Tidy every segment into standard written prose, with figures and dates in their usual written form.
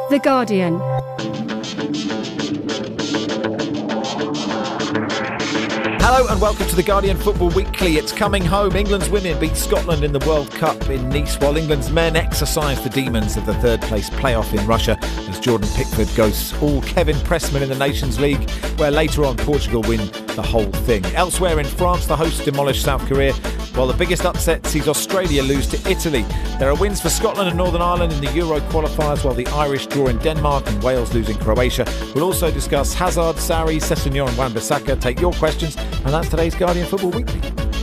The Guardian. Hello and welcome to The Guardian Football Weekly. It's coming home. England's women beat Scotland in the World Cup in Nice, while England's men exercise the demons of the third-place playoff in Russia as Jordan Pickford goes all Kevin Pressman in the Nations League, where later on Portugal win the whole thing. Elsewhere in France, the hosts demolish South Korea, while the biggest upset sees Australia lose to Italy. There are wins for Scotland and Northern Ireland in the Euro qualifiers, while the Irish draw in Denmark and Wales lose in Croatia. We'll also discuss Hazard, Sarri, Sessegnon and Wan-Bissaka. Take your questions, and that's today's Guardian Football Weekly.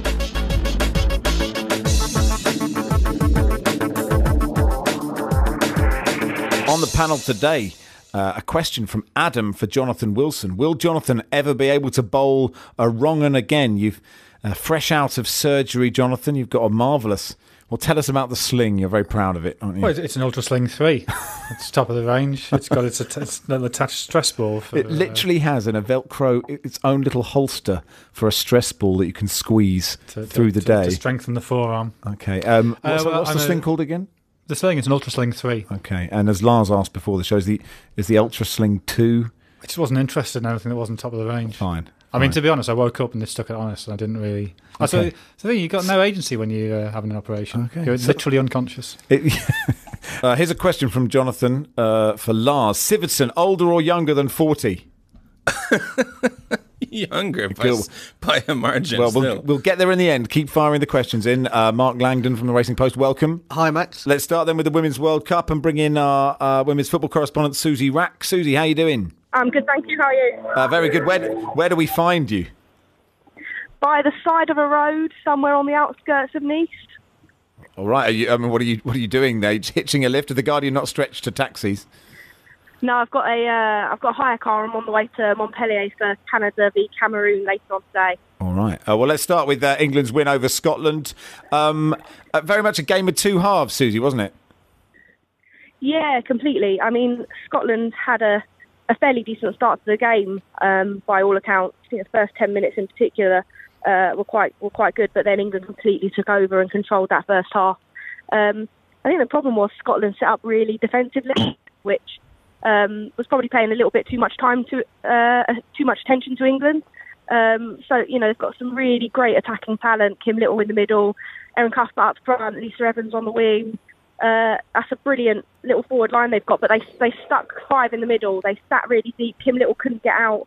On the panel today, a question from Adam for Jonathan Wilson. Will Jonathan ever be able to bowl a wrong 'un again? You've fresh out of surgery, Jonathan. You've got a marvellous... Well, tell us about the sling. You're very proud of it, aren't you? Well, it's an Ultra Sling 3. It's top of the range. It's got its little attached stress ball. It literally has in a Velcro its own little holster for a stress ball that you can squeeze through the day. To strengthen the forearm. Okay. What's the sling called again? The sling is an Ultra Sling 3. Okay. And as Lars asked before the show, is the Ultra Sling 2? I just wasn't interested in anything that wasn't top of the range. Fine. I mean, to be honest, I woke up and this stuck it on us, and I didn't really... Okay. So you've got no agency when you're having an operation. Okay. You're literally unconscious. Here's a question from Jonathan for Lars. Sigurdsson, older or younger than 40? Younger by a margin. Well, we'll get there in the end. Keep firing the questions in. Mark Langdon from the Racing Post, welcome. Hi, Max. Let's start then with the Women's World Cup and bring in our women's football correspondent, Susie Rack. Susie, how are you doing? I'm good, thank you. How are you? Very good. Where do we find you? By the side of a road, somewhere on the outskirts of Nice. All right. What are you doing there? Hitching a lift? Are the Guardian not stretched to taxis? No, I've got a hire car. I'm on the way to Montpellier for Canada v Cameroon later on today. All right. Well, let's start with England's win over Scotland. Very much a game of two halves, Susie, wasn't it? Yeah, completely. I mean, Scotland had a fairly decent start to the game, by all accounts. I think the first 10 minutes in particular were quite good, but then England completely took over and controlled that first half. I think the problem was Scotland set up really defensively, which was probably paying a little bit too much attention to England. So they've got some really great attacking talent. Kim Little in the middle, Erin Cuthbert up front, Lisa Evans on the wing. That's a brilliant little forward line they've got, but they stuck five in the middle. They sat really deep. Kim Little couldn't get out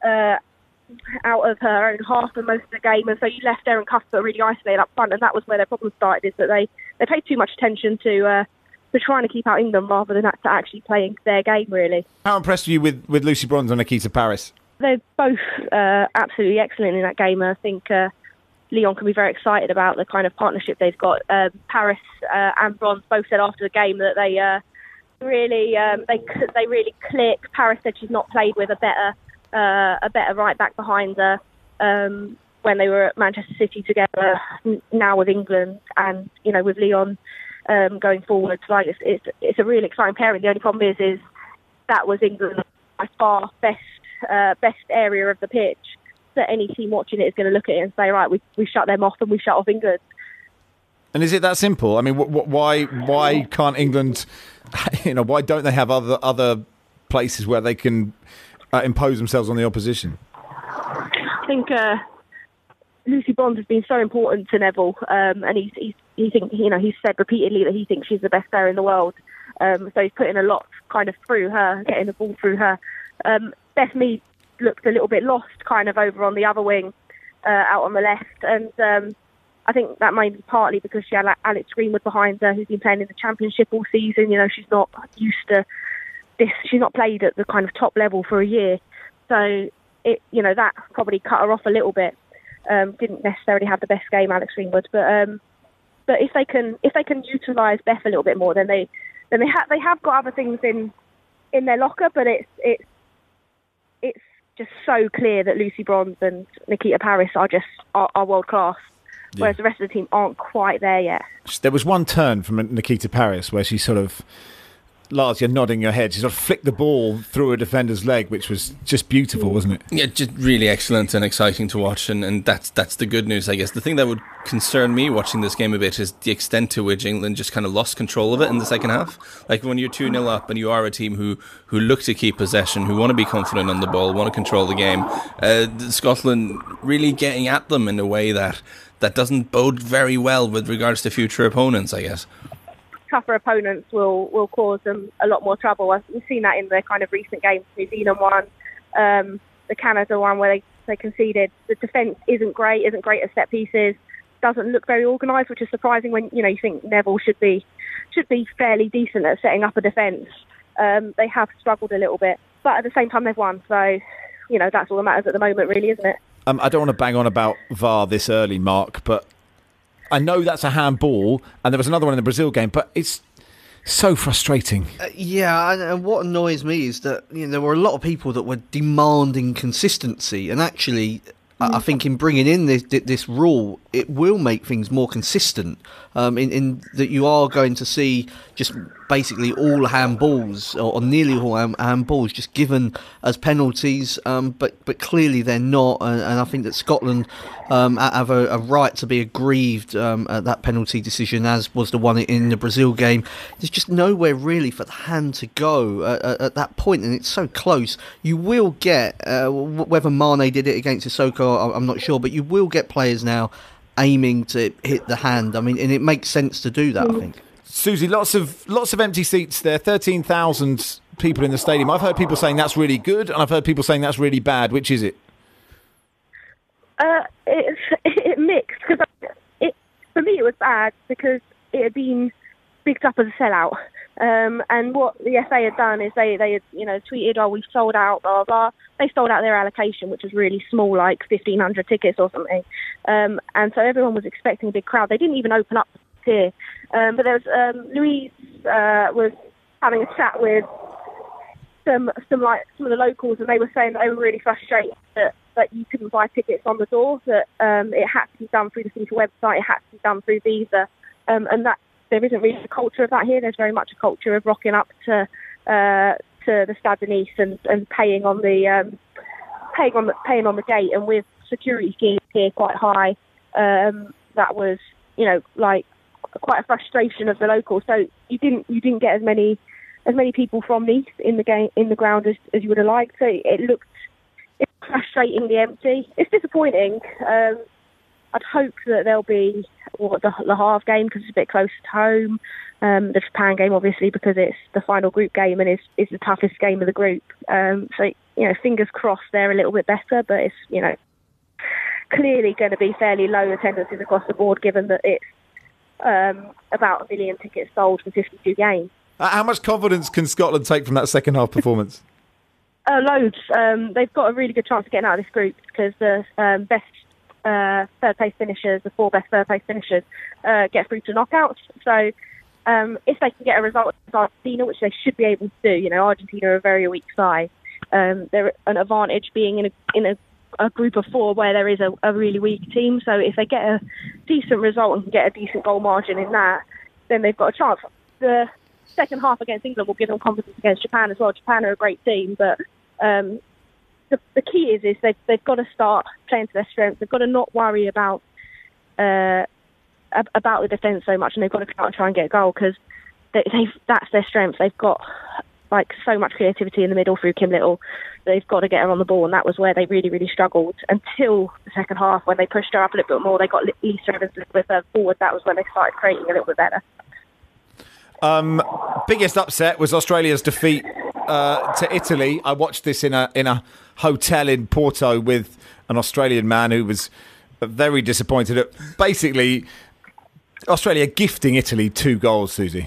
of her own half for most of the game, and so you left Erin Cuthbert really isolated up front, and that was where their problem started, is that they paid too much attention to trying to keep out England rather than to actually playing their game, really. How impressed were you with Lucy Bronze and Nikita Parris? They're both absolutely excellent in that game, and I think Lyon can be very excited about the kind of partnership they've got. Parris and Bronze both said after the game that they really click. Parris said she's not played with a better right back behind her when they were at Manchester City together. Now with England and with Lyon going forward, like it's a really exciting pairing. The only problem is that was England's by far best area of the pitch. That any team watching it is going to look at it and say, right, we shut them off and we shut off England. And is it that simple? I mean, why can't England? Why don't they have other places where they can impose themselves on the opposition? I think Lucy Bronze has been so important to Neville, and he's said repeatedly that he thinks she's the best player in the world. So he's putting a lot kind of through her, getting the ball through her. Beth Mead looked a little bit lost kind of over on the other wing, out on the left, and I think that might be partly because she had Alex Greenwood behind her, who's been playing in the Championship all season. She's not used to this. She's not played at the kind of top level for a year, so that probably cut her off a little bit. Didn't necessarily have the best game, Alex Greenwood, but if they can utilise Beth a little bit more, then they have got other things in their locker, but it's just so clear that Lucy Bronze and Nikita Parris are world class, whereas the rest of the team aren't quite there yet. There was one turn from Nikita Parris where she sort of Lars, you're nodding your head. She sort of flicked the ball through a defender's leg, which was just beautiful, wasn't it? Yeah, just really excellent and exciting to watch, and that's the good news, I guess. The thing that would concern me watching this game a bit is the extent to which England just kind of lost control of it in the second half. Like when you're 2-0 up and you are a team who look to keep possession, who want to be confident on the ball, want to control the game, Scotland really getting at them in a way that doesn't bode very well with regards to future opponents, I guess. Tougher opponents will cause them a lot more trouble. We've seen that in the kind of recent games. New Zealand one, the Canada one, where they conceded. The defence isn't great at set pieces, doesn't look very organised, which is surprising when you think Neville should be fairly decent at setting up a defence. They have struggled a little bit, but at the same time they've won, so that's all that matters at the moment, really, isn't it? I don't want to bang on about VAR this early, Mark, but I know that's a handball, and there was another one in the Brazil game, but it's so frustrating. And what annoys me is that there were a lot of people that were demanding consistency, and actually, I think in bringing in this rule, it will make things more consistent. In that you are going to see just basically all handballs, or nearly all handballs, just given as penalties, but clearly they're not, and I think that Scotland have a right to be aggrieved at that penalty decision, as was the one in the Brazil game. There's just nowhere really for the hand to go at that point, and it's so close. You will get, whether Mane did it against Sissoko, I'm not sure, but you will get players now aiming to hit the hand. I mean, and it makes sense to do that, I think. Susie, lots of empty seats there, 13,000 people in the stadium. I've heard people saying that's really good, and I've heard people saying that's really bad. Which is it? It's mixed, because for me it was bad because it had been bigged up as a sellout. And what the FA had done is they had tweeted, "Oh, we've sold out, blah, blah, blah." They sold out their allocation, which was really small, like 1,500 tickets or something. And so everyone was expecting a big crowd. They didn't even open up here. But there was Louise was having a chat with some of the locals, and they were saying that they were really frustrated that you couldn't buy tickets on the door, that it had to be done through the FIFA website, it had to be done through Visa, and that there isn't really a culture of that here. There's very much a culture of rocking up to the Stade de Nice and paying on the gate, and with security fees here quite high, that was like quite a frustration of the locals. So you didn't get as many people from Nice in the ground as you would have liked. So it's frustratingly empty. It's disappointing. I'd hope that there'll be the half game because it's a bit closer to home. The Japan game, obviously, because it's the final group game and is the toughest game of the group. So fingers crossed they're a little bit better, but it's clearly going to be fairly low attendances across the board, given that it's about 1 million tickets sold for 52 games. How much confidence can Scotland take from that second half performance? Loads. They've got a really good chance of getting out of this group because the best third place finishers, the 4 best third place finishers, get through to knockouts. So if they can get a result against Argentina, which they should be able to do, Argentina are a very weak side. They're an advantage being in a group of 4 where there is a really weak team. So if they get a decent result and can get a decent goal margin in that, then they've got a chance. The second half against England will give them confidence against Japan as well. Japan are a great team, but the key is they've got to start playing to their strengths. They've got to not worry about the defence so much, and they've got to go out and try and get a goal because that's their strength. They've got so much creativity in the middle through Kim Little. They've got to get her on the ball, and that was where they really, really struggled until the second half when they pushed her up a little bit more. They got Lisa Evans with her forward. That was when they started creating a little bit better. Biggest upset was Australia's defeat to Italy. I watched this in a hotel in Porto with an Australian man who was very disappointed at basically Australia gifting Italy 2 goals, Susie.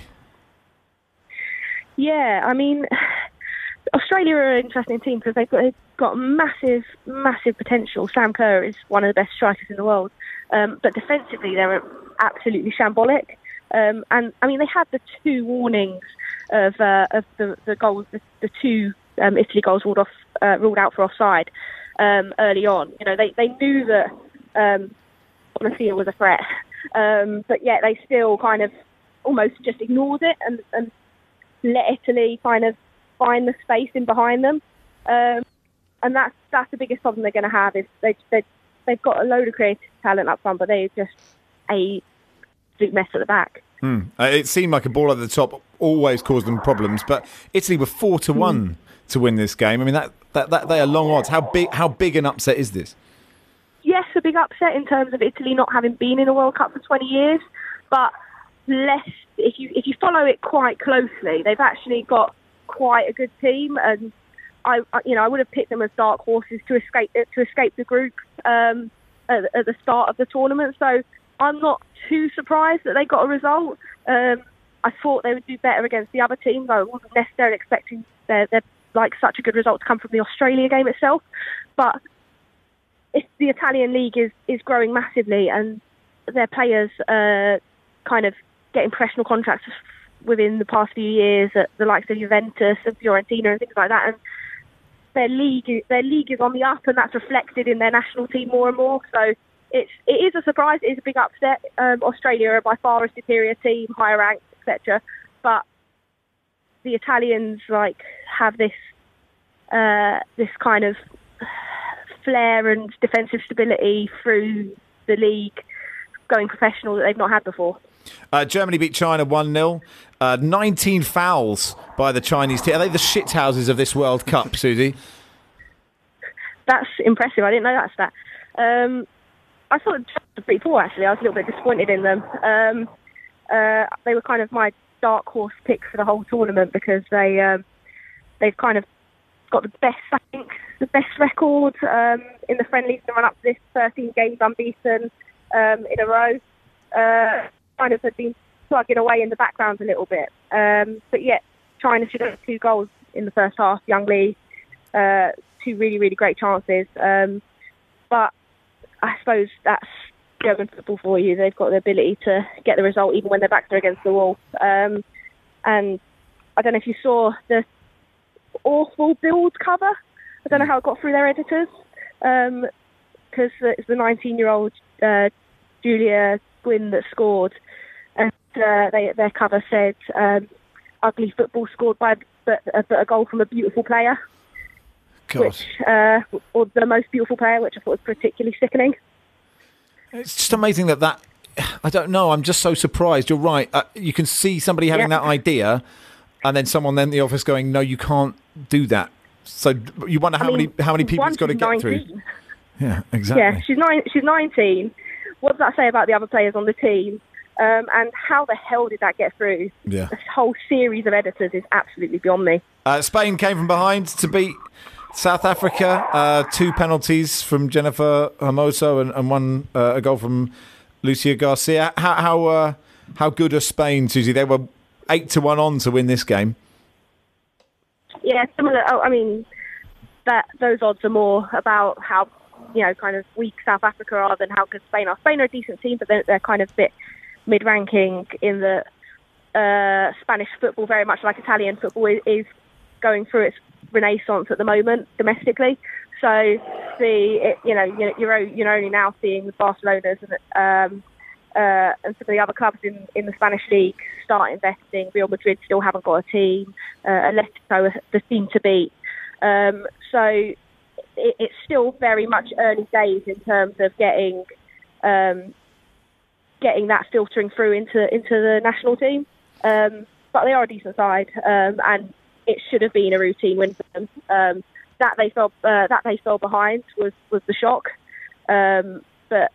Yeah, I mean, Australia are an interesting team because they've got massive, massive potential. Sam Kerr is one of the best strikers in the world, but defensively they're absolutely shambolic. And I mean, they had the 2 warnings of the goals, the 2 Italy goals ruled out for offside early on. They knew that Bonaccia was a threat, but yet they still kind of almost just ignored it and let Italy kind of find the space in behind them. And that's the biggest problem they're going to have, is they've got a load of creative talent up front, but they're just a absolute mess at the back. It seemed like a ball at the top always caused them problems, but Italy were 4-1 to win this game. I mean, that they are long odds. How big an upset is this? Yes, a big upset in terms of Italy not having been in a World Cup for 20 years, but less. If you follow it quite closely, they've actually got quite a good team, and I would have picked them as dark horses to escape the group at the start of the tournament. So I'm not too surprised that they got a result. I thought they would do better against the other teams. I wasn't necessarily expecting their such a good result to come from the Australia game itself, but the Italian league is growing massively, and their players are kind of getting professional contracts within the past few years at the likes of Juventus and Fiorentina and things like that. And their league is on the up, and that's reflected in their national team more and more. So it is a surprise. It is a big upset. Australia are by far a superior team, higher ranked, etc. But the Italians have this kind of flair and defensive stability through the league, going professional, that they've not had before. Germany beat China 1-0. 19 fouls by the Chinese team. Are they the shithouses of this World Cup, Susie? That's impressive. I didn't know that stat. I thought it was pretty poor, actually. I was a little bit disappointed in them. They were kind of my dark horse pick for the whole tournament, because they've kind of got the best record in the friendlies to run up to this, 13 games unbeaten in a row. Kind of had been plugging away in the background a little bit. But yet, China should have 2 goals in the first half. Young Lee, 2 really, really great chances. But I suppose that's German football for you. They've got the ability to get the result even when their backs are against the wall. And I don't know if you saw the awful Build cover. I don't know how it got through their editors, because it's the 19-year-old Julia Gwynn that scored, and their cover said "ugly football scored by but a goal from a beautiful player." God. Or the most beautiful player, which I thought was particularly sickening. It's just amazing that I don't know. I'm just so surprised. You're right. You can see somebody having that idea, and then someone in the office going, "No, you can't do that." So you wonder how many people it's got to get 19. Through. Yeah, exactly. Yeah, she's 19. What does that say about the other players on the team? And how the hell did that get through? Yeah. This whole series of editors is absolutely beyond me. Spain came from behind to beat South Africa. 2 penalties from Jennifer Hermoso and one a goal from Lucia Garcia. How good are Spain, Susie? They were 8-1 on to win this game. Yeah, similar. I mean, those odds are more about how kind of weak South Africa are than how good Spain are. Spain are a decent team, but they're kind of a bit mid-ranking in the Spanish football, very much like Italian football, is going through its renaissance at the moment domestically. So you're only now seeing the Barcelonas and some of the other clubs in the Spanish league start investing. Real Madrid still haven't got a team. Atletico are the team to beat. So it's still very much early days in terms of getting that filtering through into the national team. But they are a decent side, and it should have been a routine win for them. That they fell behind was the shock. But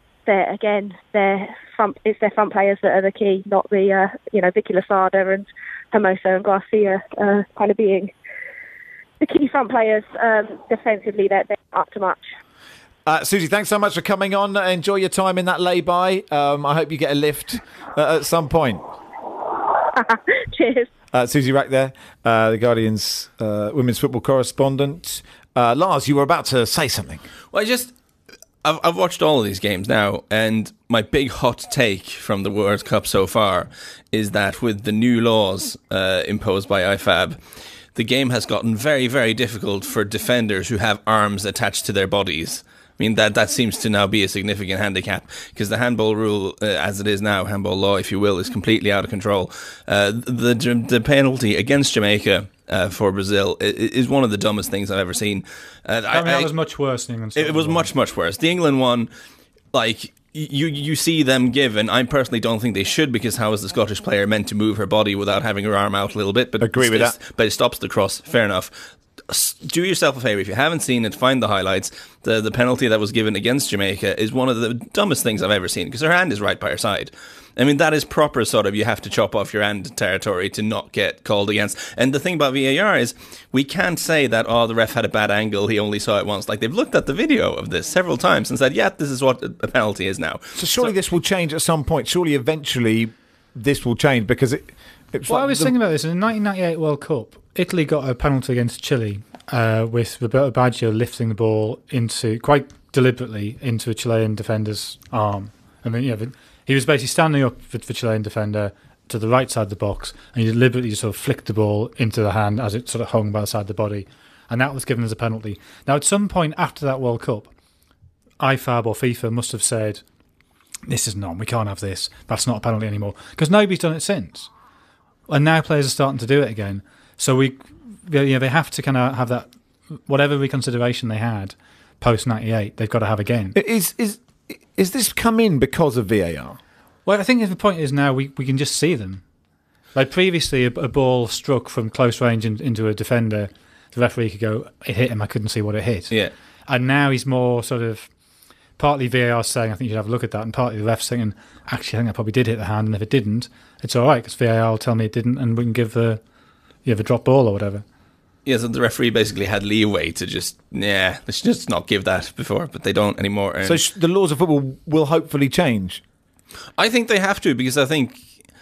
it's their front players that are the key, not the Vicky Losada and Hermoso and Garcia kind of being the key front players. Defensively, they're not up to much. Susie, thanks so much for coming on. Enjoy your time in that lay-by. I hope you get a lift at some point. Cheers. Susie Wrack there, the Guardian's women's football correspondent. Lars, you were about to say something. Well, I've watched all of these games now, and my big hot take from the World Cup so far is that with the new laws imposed by IFAB, the game has gotten very, very difficult for defenders who have arms attached to their bodies. mean, that seems to now be a significant handicap, because the handball rule, as it is now, handball law, if you will, is completely out of control. The penalty against Jamaica for Brazil is one of the dumbest things I've ever seen. That was much worse than England. It was much worse. The England one, like, you see them give, and I personally don't think they should, because how is the Scottish player meant to move her body without having her arm out a little bit? But agree with that. But it stops the cross. Fair enough. Do yourself a favour, if you haven't seen it, find the highlights. The penalty that was given against Jamaica is one of the dumbest things I've ever seen, because her hand is right by her side. I mean, that is proper sort of, you have to chop off your hand territory to not get called against. And the thing about VAR is, we can't say that, the ref had a bad angle, he only saw it once. Like, they've looked at the video of this several times and said, yeah, this is what a penalty is now. So surely this will change at some point. Surely eventually this will change, because it's I was thinking about this. In the 1998 World Cup, Italy got a penalty against Chile with Roberto Baggio lifting the ball quite deliberately into a Chilean defender's arm. I mean, he was basically standing up for Chilean defender to the right side of the box, and he deliberately just sort of flicked the ball into the hand as it sort of hung by the side of the body, and that was given as a penalty. Now, at some point after that World Cup, IFAB or FIFA must have said, "This is not. We can't have this. That's not a penalty anymore," because nobody's done it since, and now players are starting to do it again. So they have to kind of have that, whatever reconsideration they had post '98, they've got to have again. Is this come in because of VAR? Well, I think the point is now we can just see them. Like previously, a ball struck from close range into a defender, the referee could go, "It hit him, I couldn't see what it hit." Yeah. And now he's more sort of, partly VAR saying, "I think you should have a look at that," and partly the ref's saying, "Actually, I think I probably did hit the hand, and if it didn't, it's all right, because VAR will tell me it didn't, and we can give the drop ball or whatever." Yeah, so the referee basically had leeway to let's just not give that before, but they don't anymore. So the laws of football will hopefully change. I think they have to, because I think,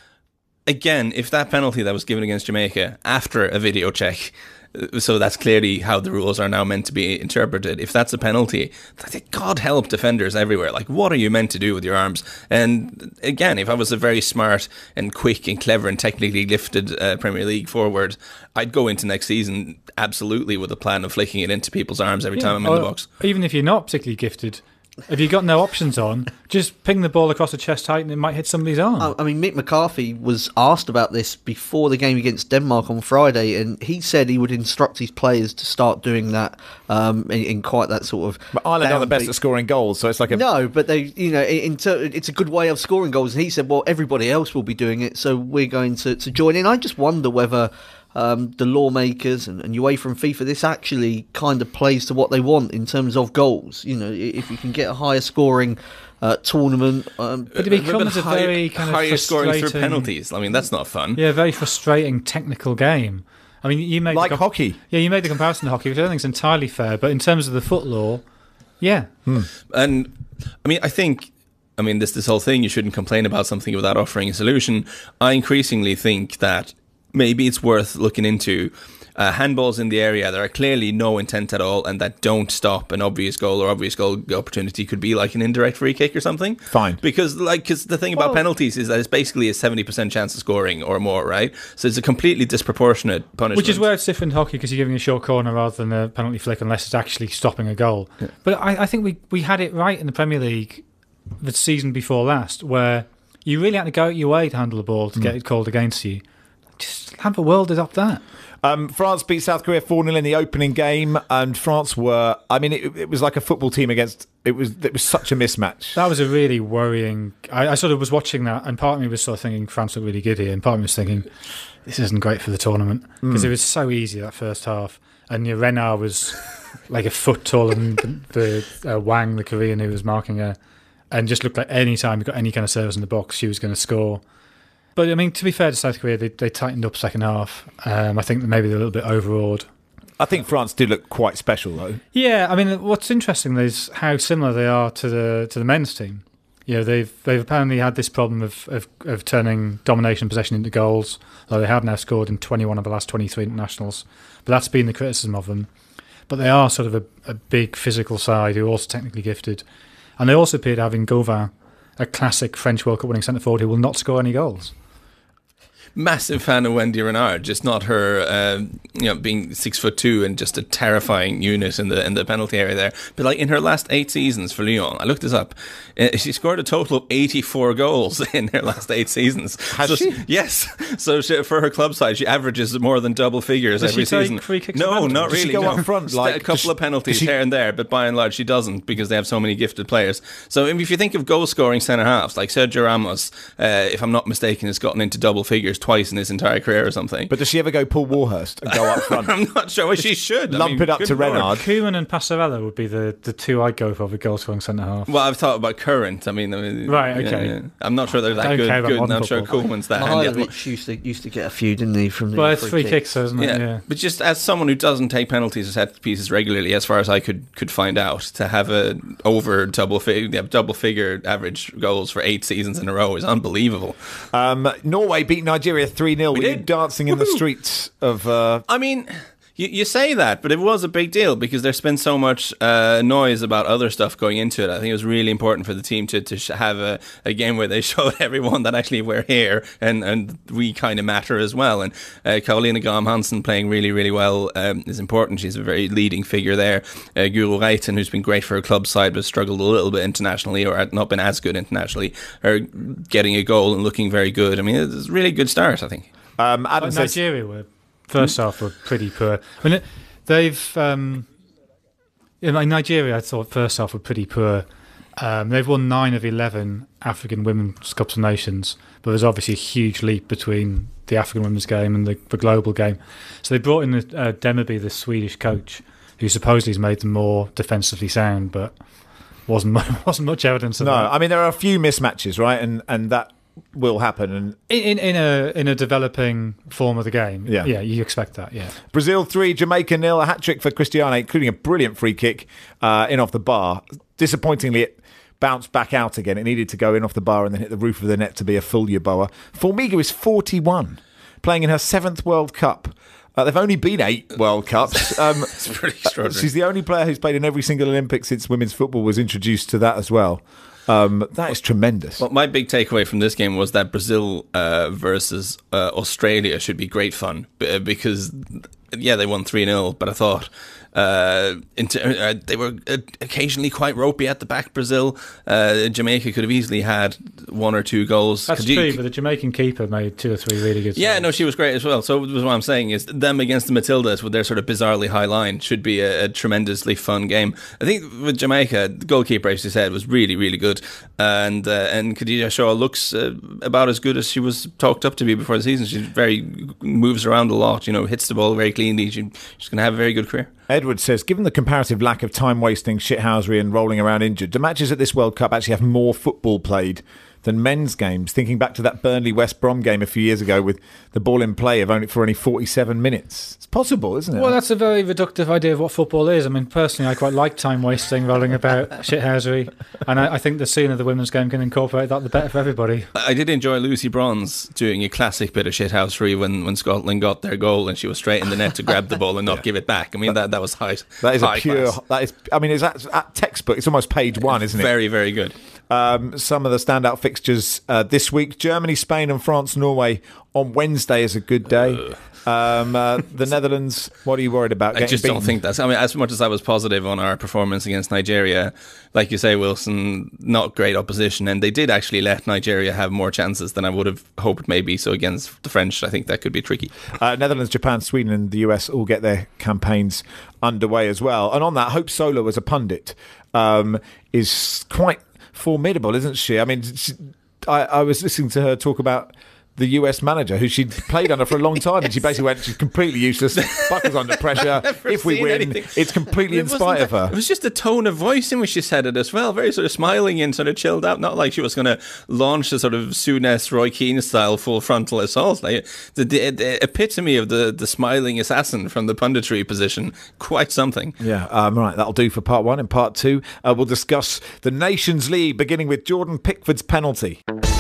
again, if that penalty that was given against Jamaica after a video check, so that's clearly how the rules are now meant to be interpreted. If that's a penalty, God help defenders everywhere. Like, what are you meant to do with your arms? And again, if I was a very smart and quick and clever and technically gifted Premier League forward, I'd go into next season absolutely with a plan of flicking it into people's arms every time I'm in the box. Even if you're not particularly gifted, if you've got no options on, just ping the ball across the chest height and it might hit somebody's arm. I mean, Mick McCarthy was asked about this before the game against Denmark on Friday, and he said he would instruct his players to start doing that in quite that sort of... But Ireland are the best at scoring goals, so it's like No, but they, it's a good way of scoring goals. And he said, well, everybody else will be doing it, so we're going to join in. I just wonder whether... the lawmakers and UEFA and FIFA, this actually kind of plays to what they want in terms of goals. If you can get a higher scoring tournament, but it becomes a very kind of higher scoring through penalties. I mean, that's not fun. Yeah, very frustrating technical game. I mean, you made hockey. Yeah, you made the comparison to hockey, which I don't think is entirely fair. But in terms of the foot law, yeah. And I mean, I think. This whole thing, you shouldn't complain about something without offering a solution. I increasingly think that maybe it's worth looking into handballs in the area that are clearly no intent at all and that don't stop an obvious goal or obvious goal opportunity. Could be like an indirect free kick or something. Fine. Because the thing about penalties is that it's basically a 70% chance of scoring or more, right? So it's a completely disproportionate punishment. Which is where it's different in hockey, because you're giving a short corner rather than a penalty flick unless it's actually stopping a goal. Yeah. But I think we had it right in the Premier League the season before last, where you really had to go out your way to handle the ball to get it called against you. Just have the world adopt that. France beat South Korea 4-0 in the opening game, and France were... it was like a football team against... It was such a mismatch. That was a really worrying... I sort of was watching that, and part of me was sort of thinking France looked really good here, and part of me was thinking, this isn't great for the tournament, because it was so easy that first half, and Renard was like a foot taller than the Wang, the Korean who was marking her, and just looked like any time he got any kind of service in the box, she was going to score. But, I mean, to be fair to South Korea, they tightened up second half. I think that maybe they're a little bit overawed. I think France did look quite special, though. Yeah, I mean, what's interesting is how similar they are to the men's team. They've apparently had this problem of turning domination possession into goals, though they have now scored in 21 of the last 23 internationals. But that's been the criticism of them. But they are sort of a big physical side who are also technically gifted. And they also appear to have in Gauvin, a classic French World Cup winning centre-forward who will not score any goals. massive fan of Wendy Renard, just not her, being 6'2" and just a terrifying unit in the penalty area there. But like in her last 8 seasons for Lyon, I looked this up. She scored a total of 84 goals in her last 8 seasons. Has she? Yes. So for her club side, she averages more than double figures Does every she take season. free kicks No, and not penalties? really. Does she go no. up front? Just Like, a couple of penalties she- here and there, but by and large she doesn't, because they have so many gifted players. So if you think of goal-scoring centre-halves, like Sergio Ramos, if I'm not mistaken, has gotten into double figures twice in his entire career or something. But does she ever go Paul Warhurst and go up front? I'm not sure. Well, she should. Lump it up good to Lord. Renard. Koeman and Passarella would be the two I'd go for goal-scoring centre-half. Well, I've thought about current. Right, okay. I'm not sure they're that Don't care about good. And modern I'm sure football. Koeman's that handy. Mihailovic used to get a few, didn't he? From the Well, it's free kicks, isn't it? Yeah. But just as someone who doesn't take penalties or set pieces regularly, as far as I could find out, to have a over double figure average goals for 8 seasons in a row is unbelievable. Norway beat Nigeria 3-0. Were you did. dancing in the streets of... I mean, you say that, but it was a big deal because there's been so much noise about other stuff going into it. I think it was really important for the team to have a game where they showed everyone that actually we're here and we kind of matter as well. And Caroline Graham Hansen playing really, really well is important. She's a very leading figure there. Guro Reiten, who's been great for her club side but struggled a little bit internationally or had not been as good internationally, are getting a goal and looking very good. I mean, it's a really good start, I think. Adam But says... Nigeria were first half were pretty poor. I mean, they've in Nigeria, I thought first half were pretty poor. They've won 9 of 11 African Women's Cups of Nations, but there's obviously a huge leap between the African Women's game and the global game. So they brought in Demaby, the Swedish coach, who supposedly has made them more defensively sound, but wasn't much evidence of No, that. I mean, there are a few mismatches, right? And that will happen. And In a developing form of the game, Yeah. you expect that. Yeah, Brazil 3, Jamaica 0, a hat-trick for Cristiano, including a brilliant free kick in off the bar. Disappointingly, it bounced back out again. It needed to go in off the bar and then hit the roof of the net to be a full Yeboah. Formiga is 41, playing in her 7th World Cup. They've only been 8 World Cups. It's pretty extraordinary. She's the only player who's played in every single Olympics since women's football was introduced to that as well. That is tremendous. Well, my big takeaway from this game was that Brazil versus Australia should be great fun because, they won 3-0, but I thought they were occasionally quite ropey at the back, Brazil. Jamaica could have easily had 1 or 2 goals. that's true. But the Jamaican keeper made 2 or 3 really good. Yeah, saves. no, she was great as well. So what I'm saying is them against the Matildas with their sort of bizarrely high line should be a tremendously fun game. I think with Jamaica, the goalkeeper, as you said, was really, really good. And Khadija Shaw looks about as good as she was talked up to be before the season. She moves around a lot, hits the ball very cleanly. She's going to have a very good career. Edward says, given the comparative lack of time-wasting, shithousery and rolling around injured, do matches at this World Cup actually have more football played than men's games? Thinking back to that Burnley-West Brom game a few years ago with the ball in play for only 47 minutes. It's possible, isn't it? Well, that's a very reductive idea of what football is. I mean, personally, I quite like time wasting, rolling about, shithousery, and I think the sooner the women's game can incorporate that, the better for everybody. I did enjoy Lucy Bronze doing a classic bit of shithousery when Scotland got their goal and she was straight in the net to grab the ball and not give it back. I mean, that was high. That is high a pure... class. That is. I mean, is that at textbook? It's almost page 1, isn't it? Very, very good. Some of the standout fixtures this week: Germany, Spain, and France, Norway on Wednesday is a good day. The Netherlands. What are you worried about? I just don't think that's. I mean, as much as I was positive on our performance against Nigeria, like you say, Wilson, not great opposition, and they did actually let Nigeria have more chances than I would have hoped. Maybe so against the French, I think that could be tricky. Netherlands, Japan, Sweden, and the US all get their campaigns underway as well. And on that, Hope Solo as a pundit is quite formidable, isn't she? I mean, I was listening to her talk about the US manager who she'd played under for a long time, and she basically went, she's completely useless, Buckles under pressure, if we win, anything. it's completely in spite of her. It was just the tone of voice in which she said it as well, very sort of smiling and sort of chilled out, not like she was going to launch a sort of Souness, Roy Keane style full frontal assault. Like the epitome of the smiling assassin from the punditry position, quite something. Yeah, right, that'll do for part 1. In part 2, we'll discuss the Nations League, beginning with Jordan Pickford's penalty.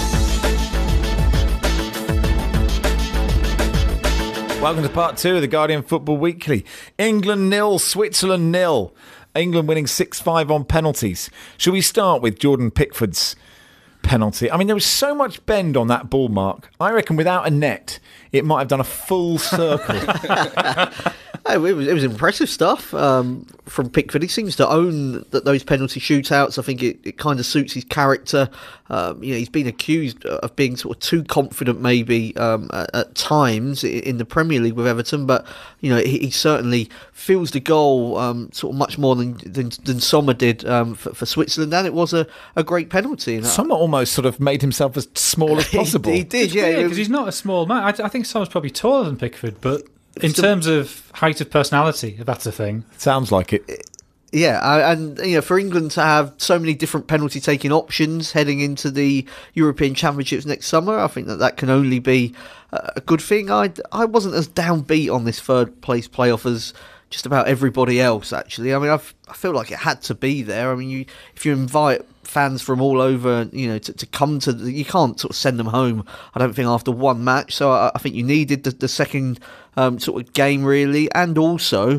Welcome to part 2 of the Guardian Football Weekly. England 0, Switzerland 0. England winning 6-5 on penalties. Shall we start with Jordan Pickford's penalty. I mean, there was so much bend on that ball, Mark. I reckon without a net, it might have done a full circle. It was impressive stuff from Pickford. He seems to own those penalty shootouts. I think it kind of suits his character. He's been accused of being sort of too confident maybe at times in the Premier League with Everton, but he certainly feels the goal sort of much more than Sommer did for Switzerland, and it was a great penalty. Sommer almost sort of made himself as small as possible. He did, yeah. Because he's not a small man. I think Sommer's probably taller than Pickford, but in terms of height of personality, if that's a thing. Sounds like it. Yeah, and for England to have so many different penalty taking options heading into the European Championships next summer, I think that can only be a good thing. I wasn't as downbeat on this third place playoff as just about everybody else, actually. I mean, I feel like it had to be there. I mean, if you invite fans from all over, to come to you can't sort of send them home, I don't think, after one match. So I think you needed the second sort of game, really. And also,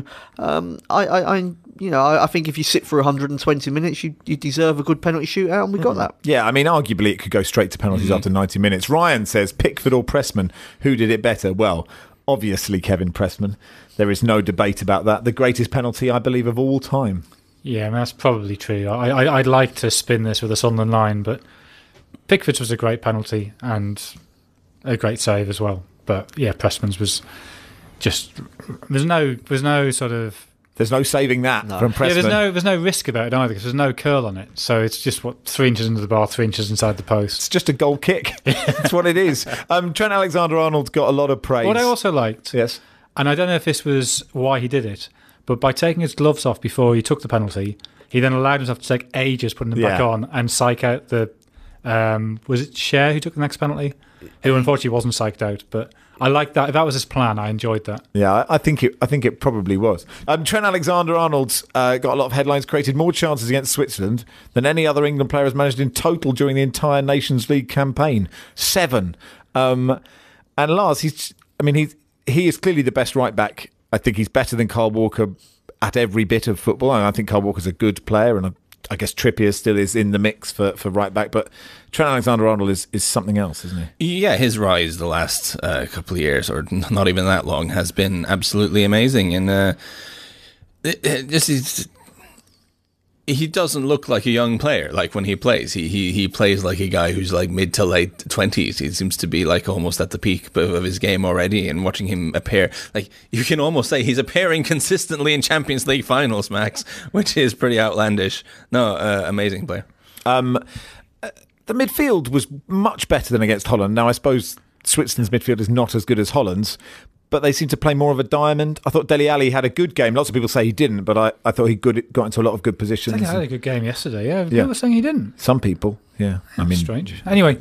I think if you sit for 120 minutes, you deserve a good penalty shootout, and we got that. Yeah, I mean, arguably it could go straight to penalties after 90 minutes. Ryan says, Pickford or Pressman, who did it better? Well, obviously Kevin Pressman. There is no debate about that. The greatest penalty, I believe, of all time. Yeah, I mean, that's probably true. I'd like to spin this with a Sunderland line, but Pickford's was a great penalty and a great save as well. But yeah, Pressman's was just there's no sort of. There's no saving that from Pressman. Yeah, there's no risk about it either because there's no curl on it. So it's just 3 inches into the bar, 3 inches inside the post. It's just a goal kick. That's what it is. Trent Alexander-Arnold got a lot of praise. What I also liked, yes, and I don't know if this was why he did it, but by taking his gloves off before he took the penalty, he then allowed himself to take ages putting them back on and psych out the. Was it Cher who took the next penalty? Who unfortunately wasn't psyched out, but I like that. If that was his plan, I enjoyed that. Yeah, I think it probably was. Trent Alexander-Arnold's got a lot of headlines, created more chances against Switzerland than any other England player has managed in total during the entire Nations League campaign. 7. And Lars, he is clearly the best right back. I think he's better than Kyle Walker at every bit of football. I think Kyle Walker's a good player, and I guess Trippier still is in the mix for right back, but Trent Alexander-Arnold is something else, isn't he? Yeah, his rise the last couple of years, or not even that long, has been absolutely amazing. And he doesn't look like a young player. Like when he plays, he plays like a guy who's like mid to late 20s. He seems to be like almost at the peak of his game already. And watching him appear, like you can almost say he's appearing consistently in Champions League finals, Max, which is pretty outlandish. No, amazing player. The midfield was much better than against Holland. Now, I suppose Switzerland's midfield is not as good as Holland's, but they seem to play more of a diamond. I thought Dele Alli had a good game. Lots of people say he didn't, but I thought he got into a lot of good positions. Dele Alli had a good game yesterday, yeah. People were saying he didn't. Some people, yeah. Strange. Anyway,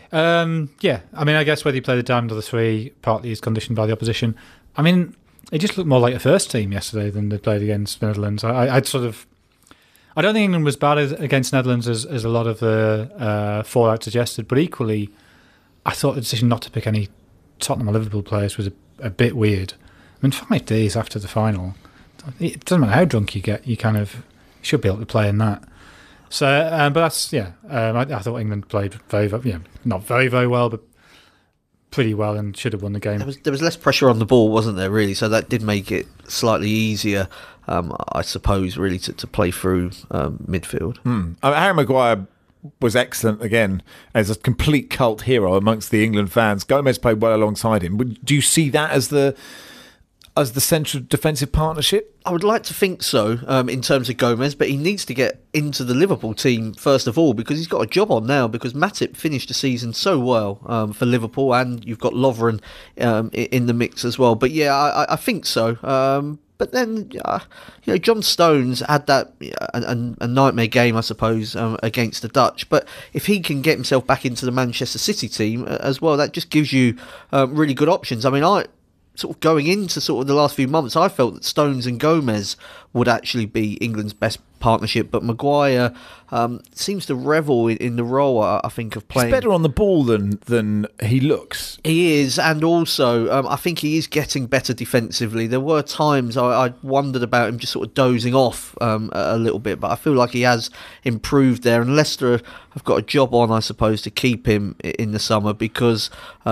I guess whether he played the diamond or the 3 partly is conditioned by the opposition. I mean, it just looked more like a first team yesterday than they played against the Netherlands. I don't think England was bad against Netherlands as a lot of the fallout suggested, but equally, I thought the decision not to pick any Tottenham or Liverpool players was a bit weird. I mean, 5 days after the final, it doesn't matter how drunk you get, you should be able to play in that. So, but that's, I thought England played not very, very well, but pretty well and should have won the game. There was less pressure on the ball, wasn't there, really? So that did make it slightly easier, I suppose, really, to play through midfield. Harry Maguire was excellent again as a complete cult hero amongst the England fans. Gomez played well alongside him. Do you see that as the central defensive partnership? I would like to think so, in terms of Gomez, but he needs to get into the Liverpool team first of all, because he's got a job on now, because Matip finished the season so well for Liverpool, and you've got Lovren in the mix as well. But yeah, I think so. But then, John Stones had that a nightmare game, I suppose, against the Dutch. But if he can get himself back into the Manchester City team as well, that just gives you really good options. I mean, sort of going into sort of the last few months, I felt that Stones and Gomez would actually be England's best partnership, but Maguire seems to revel in the role, I think, of playing. He's better on the ball than he looks. He is, and also I think he is getting better defensively. There were times I wondered about him just sort of dozing off a little bit, but I feel like he has improved there, and Leicester have got a job on, I suppose, to keep him in the summer, because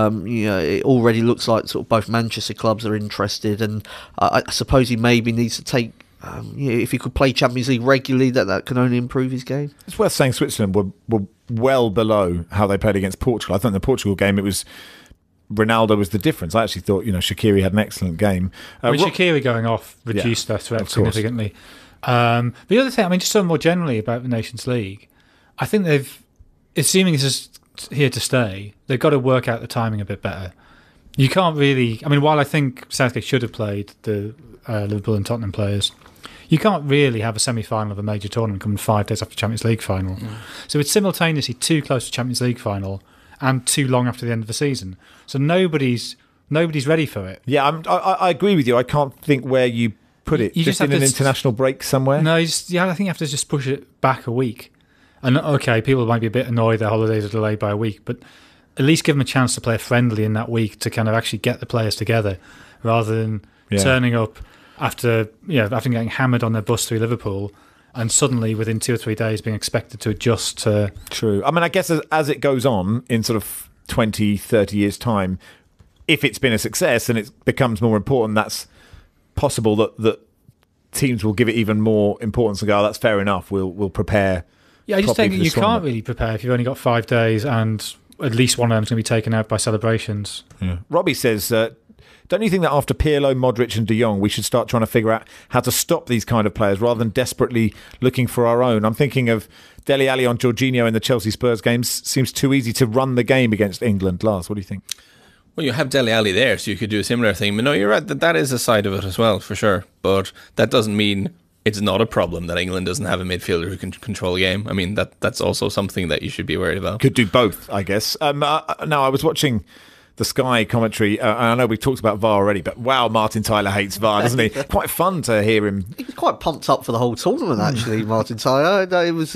it already looks like sort of both Manchester clubs are interested, and I suppose he maybe needs to take. If he could play Champions League regularly, that can only improve his game. It's worth saying Switzerland were well below how they played against Portugal. I think in the Portugal game, it was Ronaldo was the difference. I actually thought Shaqiri had an excellent game. Shaqiri going off reduced their threat significantly. The other thing, just so more generally about the Nations League, I think assuming this is here to stay, they've got to work out the timing a bit better. You can't really, while I think Southgate should have played the Liverpool and Tottenham players, you can't really have a semi-final of a major tournament coming 5 days after the Champions League final. So it's simultaneously too close to Champions League final and too long after the end of the season. So nobody's ready for it. Yeah, I agree with you. I can't think where you put it. You just in an international break somewhere? No, I think you have to just push it back a week. And okay, people might be a bit annoyed their holidays are delayed by a week, but at least give them a chance to play a friendly in that week to kind of actually get the players together, rather than turning up after getting hammered on their bus through Liverpool and suddenly within 2 or 3 days being expected to adjust to... True. I guess as it goes on in sort of 20, 30 years' time, if it's been a success and it becomes more important, that's possible that teams will give it even more importance and go, that's fair enough, we'll prepare. Yeah, I just think you can't really prepare if you've only got 5 days and at least one of them's going to be taken out by celebrations. Yeah. Robbie says... don't you think that after Pirlo, Modric and De Jong, we should start trying to figure out how to stop these kind of players rather than desperately looking for our own? I'm thinking of Dele Alli on Jorginho in the Chelsea-Spurs games. Seems too easy to run the game against England. Lars, what do you think? Well, you have Dele Alli there, so you could do a similar thing. But no, you're right, that is a side of it as well, for sure. But that doesn't mean it's not a problem that England doesn't have a midfielder who can control a game. That's also something that you should be worried about. Could do both, I guess. Now, I was watching the Sky commentary, and I know we've talked about VAR already, but wow, Martin Tyler hates VAR, doesn't he? Quite fun to hear him. He was quite pumped up for the whole tournament, actually, Martin Tyler. It was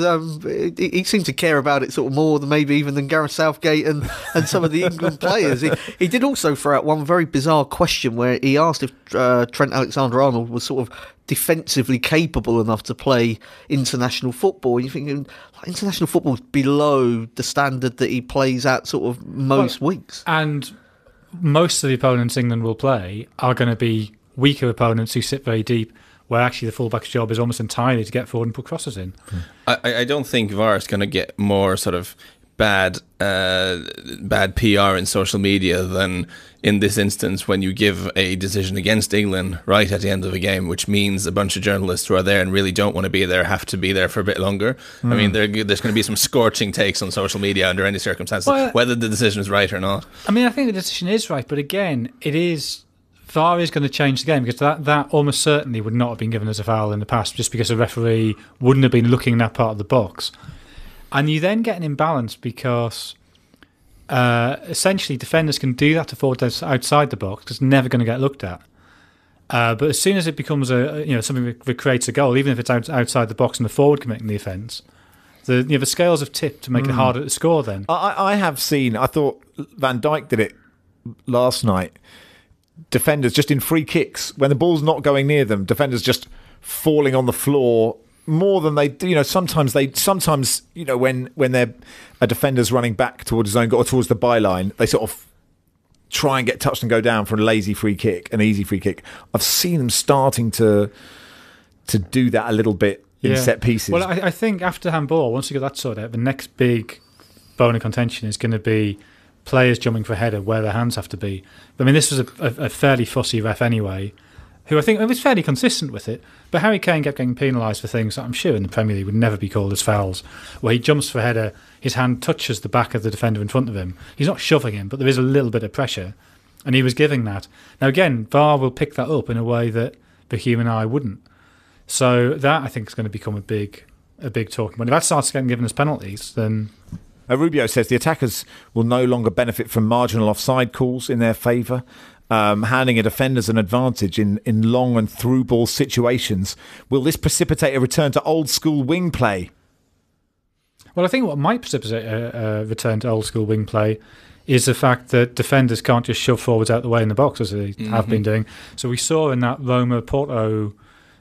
he seemed to care about it sort of more than maybe even than Gareth Southgate and some of the England players. He did also throw out one very bizarre question where he asked if Trent Alexander-Arnold was sort of defensively capable enough to play international football. And you're thinking, international football's below the standard that he plays at sort of most weeks. And most of the opponents England will play are going to be weaker opponents who sit very deep, where actually the fullback's job is almost entirely to get forward and put crosses in. I don't think VAR is going to get more sort of bad PR in social media than in this instance when you give a decision against England right at the end of a game, which means a bunch of journalists who are there and really don't want to be there have to be there for a bit longer. There's going to be some scorching takes on social media under any circumstances, whether the decision is right or not. I think the decision is right, but again, VAR is going to change the game, because that almost certainly would not have been given as a foul in the past, just because a referee wouldn't have been looking in that part of the box. And you then get an imbalance because essentially defenders can do that to forwards outside the box because it's never going to get looked at. But as soon as it becomes something that creates a goal, even if it's outside the box and the forward committing the offence, the scales have tipped to make it harder to score then. I have seen, I thought Van Dijk did it last night, defenders just in free kicks, when the ball's not going near them, defenders just falling on the floor more than they do. Sometimes when they're a defender's running back towards his own goal or towards the byline, they sort of try and get touched and go down for a lazy free kick, an easy free kick. I've seen them starting to do that a little bit in set pieces. Well, I think after handball, once you get that sorted out, the next big bone of contention is going to be players jumping for a header where their hands have to be. This was a fairly fussy ref anyway, who I think was fairly consistent with it. But Harry Kane kept getting penalised for things that I'm sure in the Premier League would never be called as fouls, where he jumps for a header, his hand touches the back of the defender in front of him. He's not shoving him, but there is a little bit of pressure, and he was giving that. Now again, VAR will pick that up in a way that the human eye wouldn't. So that, I think, is going to become a big talking point. If that starts getting given as penalties, then... Rubio says the attackers will no longer benefit from marginal offside calls in their favour. handing a defenders an advantage in long and through ball situations. Will this precipitate a return to old school wing play? Well, I think what might precipitate a return to old school wing play is the fact that defenders can't just shove forwards out the way in the box as they have been doing. So we saw in that Roma-Porto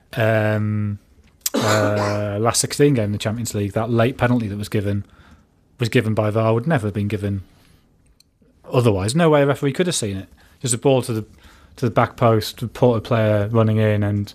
last 16 game in the Champions League, that late penalty that was given by VAR would never have been given otherwise. No way a referee could have seen it. Just a ball to the back post, the Porto player running in, and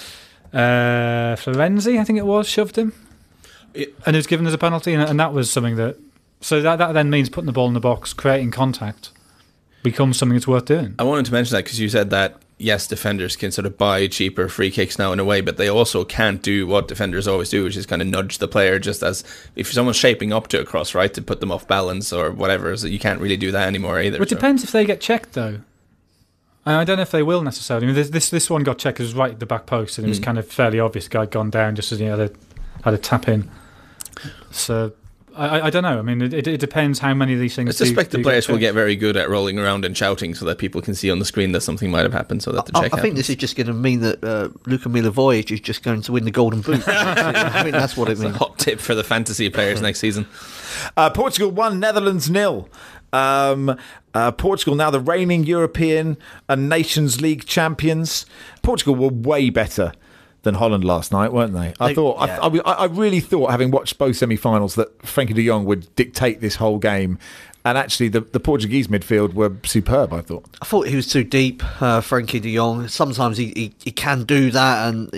Florenzi, I think it was, shoved him. And it was given as a penalty, and that was something that... So that then means putting the ball in the box, creating contact, becomes something that's worth doing. I wanted to mention that because you said that, yes, defenders can sort of buy cheaper free kicks now in a way, but they also can't do what defenders always do, which is kind of nudge the player just as if someone's shaping up to a cross, right, to put them off balance or whatever. So you can't really do that anymore either. It depends if they get checked, though. I don't know if they will necessarily. I mean, this one got checked. It was right at the back post, and it was kind of fairly obvious the guy had gone down just as he had a tap in. So I don't know. I mean, it depends how many of these things. I suspect the players will get very good at rolling around and shouting so that people can see on the screen that something might have happened, so that the check I think this is just going to mean that Luka Milivojevic is just going to win the Golden Boot. I think that's what it means. A hot tip for the fantasy players next season. Portugal 1, Netherlands 0. Portugal now the reigning European and Nations League champions. Portugal were way better than Holland last night, weren't they? I really thought, having watched both semi-finals, that Frenkie de Jong would dictate this whole game. And actually, the Portuguese midfield were superb, I thought. I thought he was too deep, Frenkie de Jong. Sometimes he can do that, and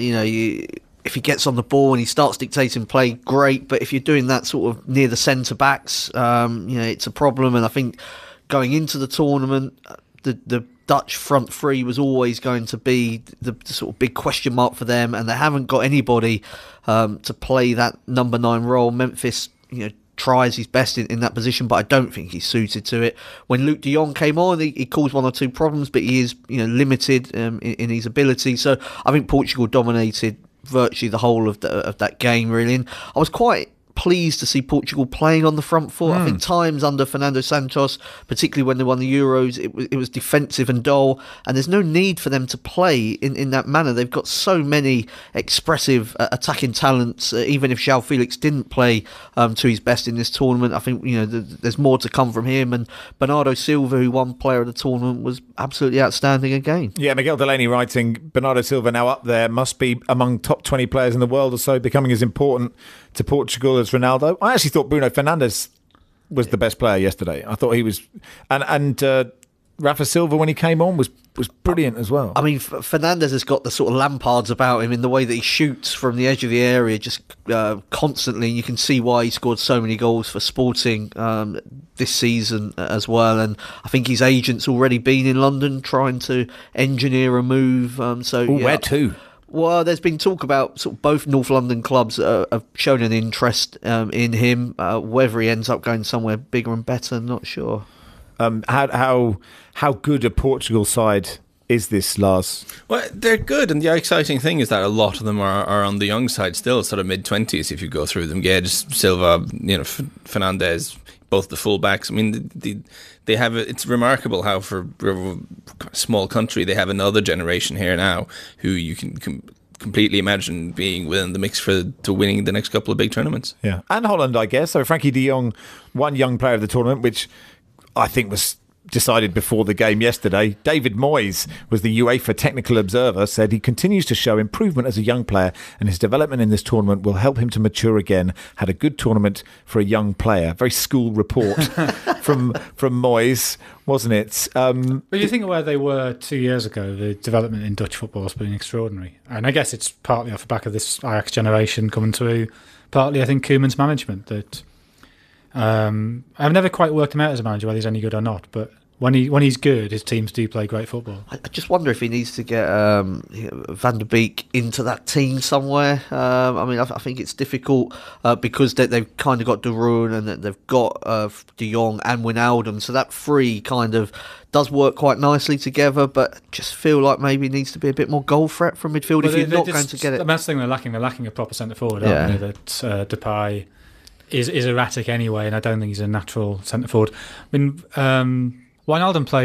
if he gets on the ball and he starts dictating play, great. But if you're doing that sort of near the centre backs, it's a problem. And I think going into the tournament, the Dutch front three was always going to be the sort of big question mark for them, and they haven't got anybody to play that number 9 role. Memphis, tries his best in that position, but I don't think he's suited to it. When Luke de Jong came on, he caused 1 or 2 problems, but he is limited in his ability. So I think Portugal dominated virtually the whole of that game, really. And I was quite pleased to see Portugal playing on the front foot. I think times under Fernando Santos, particularly when they won the Euros, it was defensive and dull, and there's no need for them to play in that manner. They've got so many expressive attacking talents. Even if João Felix didn't play to his best in this tournament, I think there's more to come from him. And Bernardo Silva, who won player of the tournament, was absolutely outstanding again. Yeah, Miguel Delaney writing, Bernardo Silva now up there, must be among top 20 players in the world or so, becoming as important to Portugal as Ronaldo. I actually thought Bruno Fernandes was the best player yesterday. I thought he was, and Rafa Silva when he came on was brilliant as well. I mean, Fernandes has got the sort of Lampards about him in the way that he shoots from the edge of the area just constantly. And you can see why he scored so many goals for Sporting this season as well. And I think his agent's already been in London trying to engineer a move. Where to? Well, there's been talk about sort of both North London clubs have shown an interest in him. Whether he ends up going somewhere bigger and better, not sure. How good a Portugal side is this, Lars? Well, they're good, and the exciting thing is that a lot of them are on the young side still, sort of mid-20s if you go through them. Guedes, Silva, Fernandes, both the fullbacks. I mean, they have it's remarkable how for a small country they have another generation here now who you can completely imagine being within the mix to winning the next couple of big tournaments. Yeah, and Holland, I guess. So Frenkie de Jong, one young player of the tournament, which I think was decided before the game yesterday. David Moyes was the UEFA technical observer, said he continues to show improvement as a young player and his development in this tournament will help him to mature again. Had a good tournament for a young player. Very school report from Moyes, wasn't it? But you think of where they were 2 years ago, the development in Dutch football has been extraordinary. And I guess it's partly off the back of this Ajax generation coming through, partly I think Koeman's management that I've never quite worked him out as a manager, whether he's any good or not, but when he's good, his teams do play great football. I just wonder if he needs to get Van der Beek into that team somewhere. I think it's difficult because they've kind of got De Roon and they've got De Jong and Wijnaldum, so that three kind of does work quite nicely together, but just feel like maybe it needs to be a bit more goal threat from midfield if you're not going to get it. That's the thing they're lacking a proper centre forward, aren't they? That Depay is erratic anyway, and I don't think he's a natural centre forward. I mean, Wijnaldum played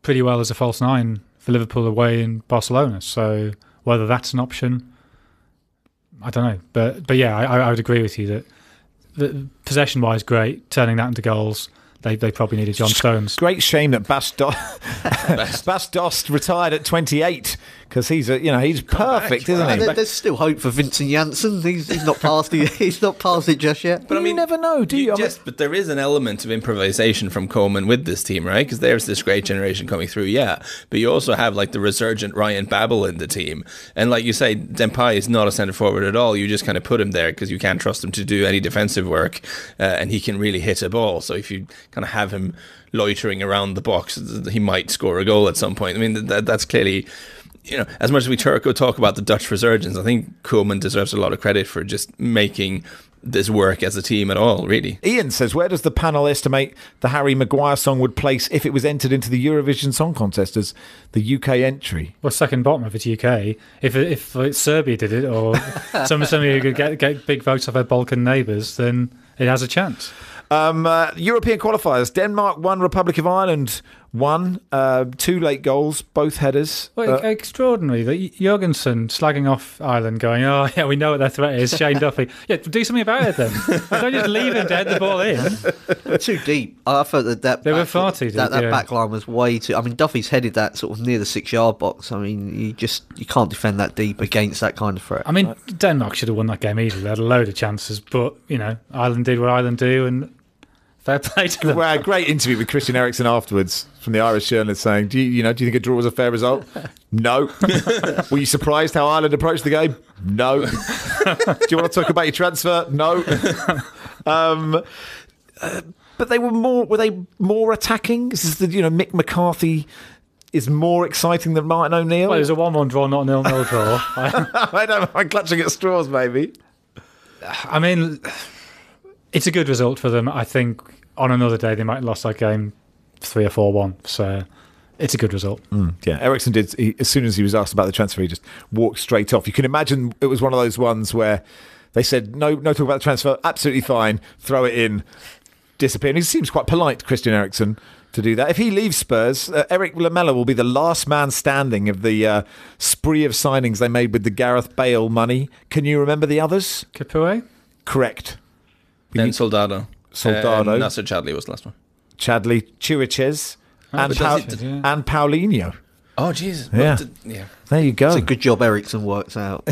pretty well as a false nine for Liverpool away in Barcelona. So whether that's an option, I don't know. But yeah, I would agree with you that possession-wise, great. Turning that into goals, they probably needed John Stones. Great shame that Bas Dost retired at 28 because he's perfect, isn't he? There's still hope for Vincent Janssen. He's not past it just yet. But you never know, do you? But there is an element of improvisation from Coleman with this team, right? Because there's this great generation coming through, yeah. But you also have like the resurgent Ryan Babel in the team, and like you say, Depay is not a centre forward at all. You just kind of put him there because you can't trust him to do any defensive work, and he can really hit a ball. So if you kind of have him loitering around the box, he might score a goal at some point. I mean, that's clearly, as much as we talk about the Dutch resurgence, I think Koeman deserves a lot of credit for just making this work as a team at all, really. Ian says, where does the panel estimate the Harry Maguire song would place if it was entered into the Eurovision Song Contest as the UK entry? Well, second bottom if it's UK. If Serbia did it, or somebody who could get big votes off their Balkan neighbours, then it has a chance. European qualifiers. Denmark 1, Republic of Ireland 1. 2 late goals, both headers. Well, extraordinary that Jorgensen slagging off Ireland, going, "Oh yeah, we know what their threat is." Shane Duffy, yeah, do something about it then. Don't just leave him to head the ball in. Too deep. I thought that they were far too deep. That back line was way too. I mean, Duffy's headed that sort of near the 6-yard box. I mean, you can't defend that deep against that kind of threat. I mean, Denmark should have won that game easily. They had a load of chances, but Ireland did what Ireland do, and fair play to them. Well, a great interview with Christian Eriksen afterwards from the Irish journalist saying, do you think a draw was a fair result? No. Were you surprised how Ireland approached the game? No. Do you want to talk about your transfer? No. But were they more attacking? This is Mick McCarthy is more exciting than Martin O'Neill? Well, it was a 1-1 draw, not a 0-0 draw. I'm clutching at straws, maybe. I mean, it's a good result for them. I think on another day they might have lost that game 3 or 4-1. So it's a good result. Yeah, Eriksen did. As soon as he was asked about the transfer, he just walked straight off. You can imagine it was one of those ones where they said, no talk about the transfer, absolutely fine, throw it in, disappear. And he seems quite polite, Christian Eriksen, to do that. If he leaves Spurs, Eric Lamela will be the last man standing of the spree of signings they made with the Gareth Bale money. Can you remember the others? Capoue? Correct. Then Soldado. Nasser Chadli was the last one. Chadli, Chiuichez, and Paulinho. Oh, Jesus. Yeah. There you go. It's a good job Eriksen works out.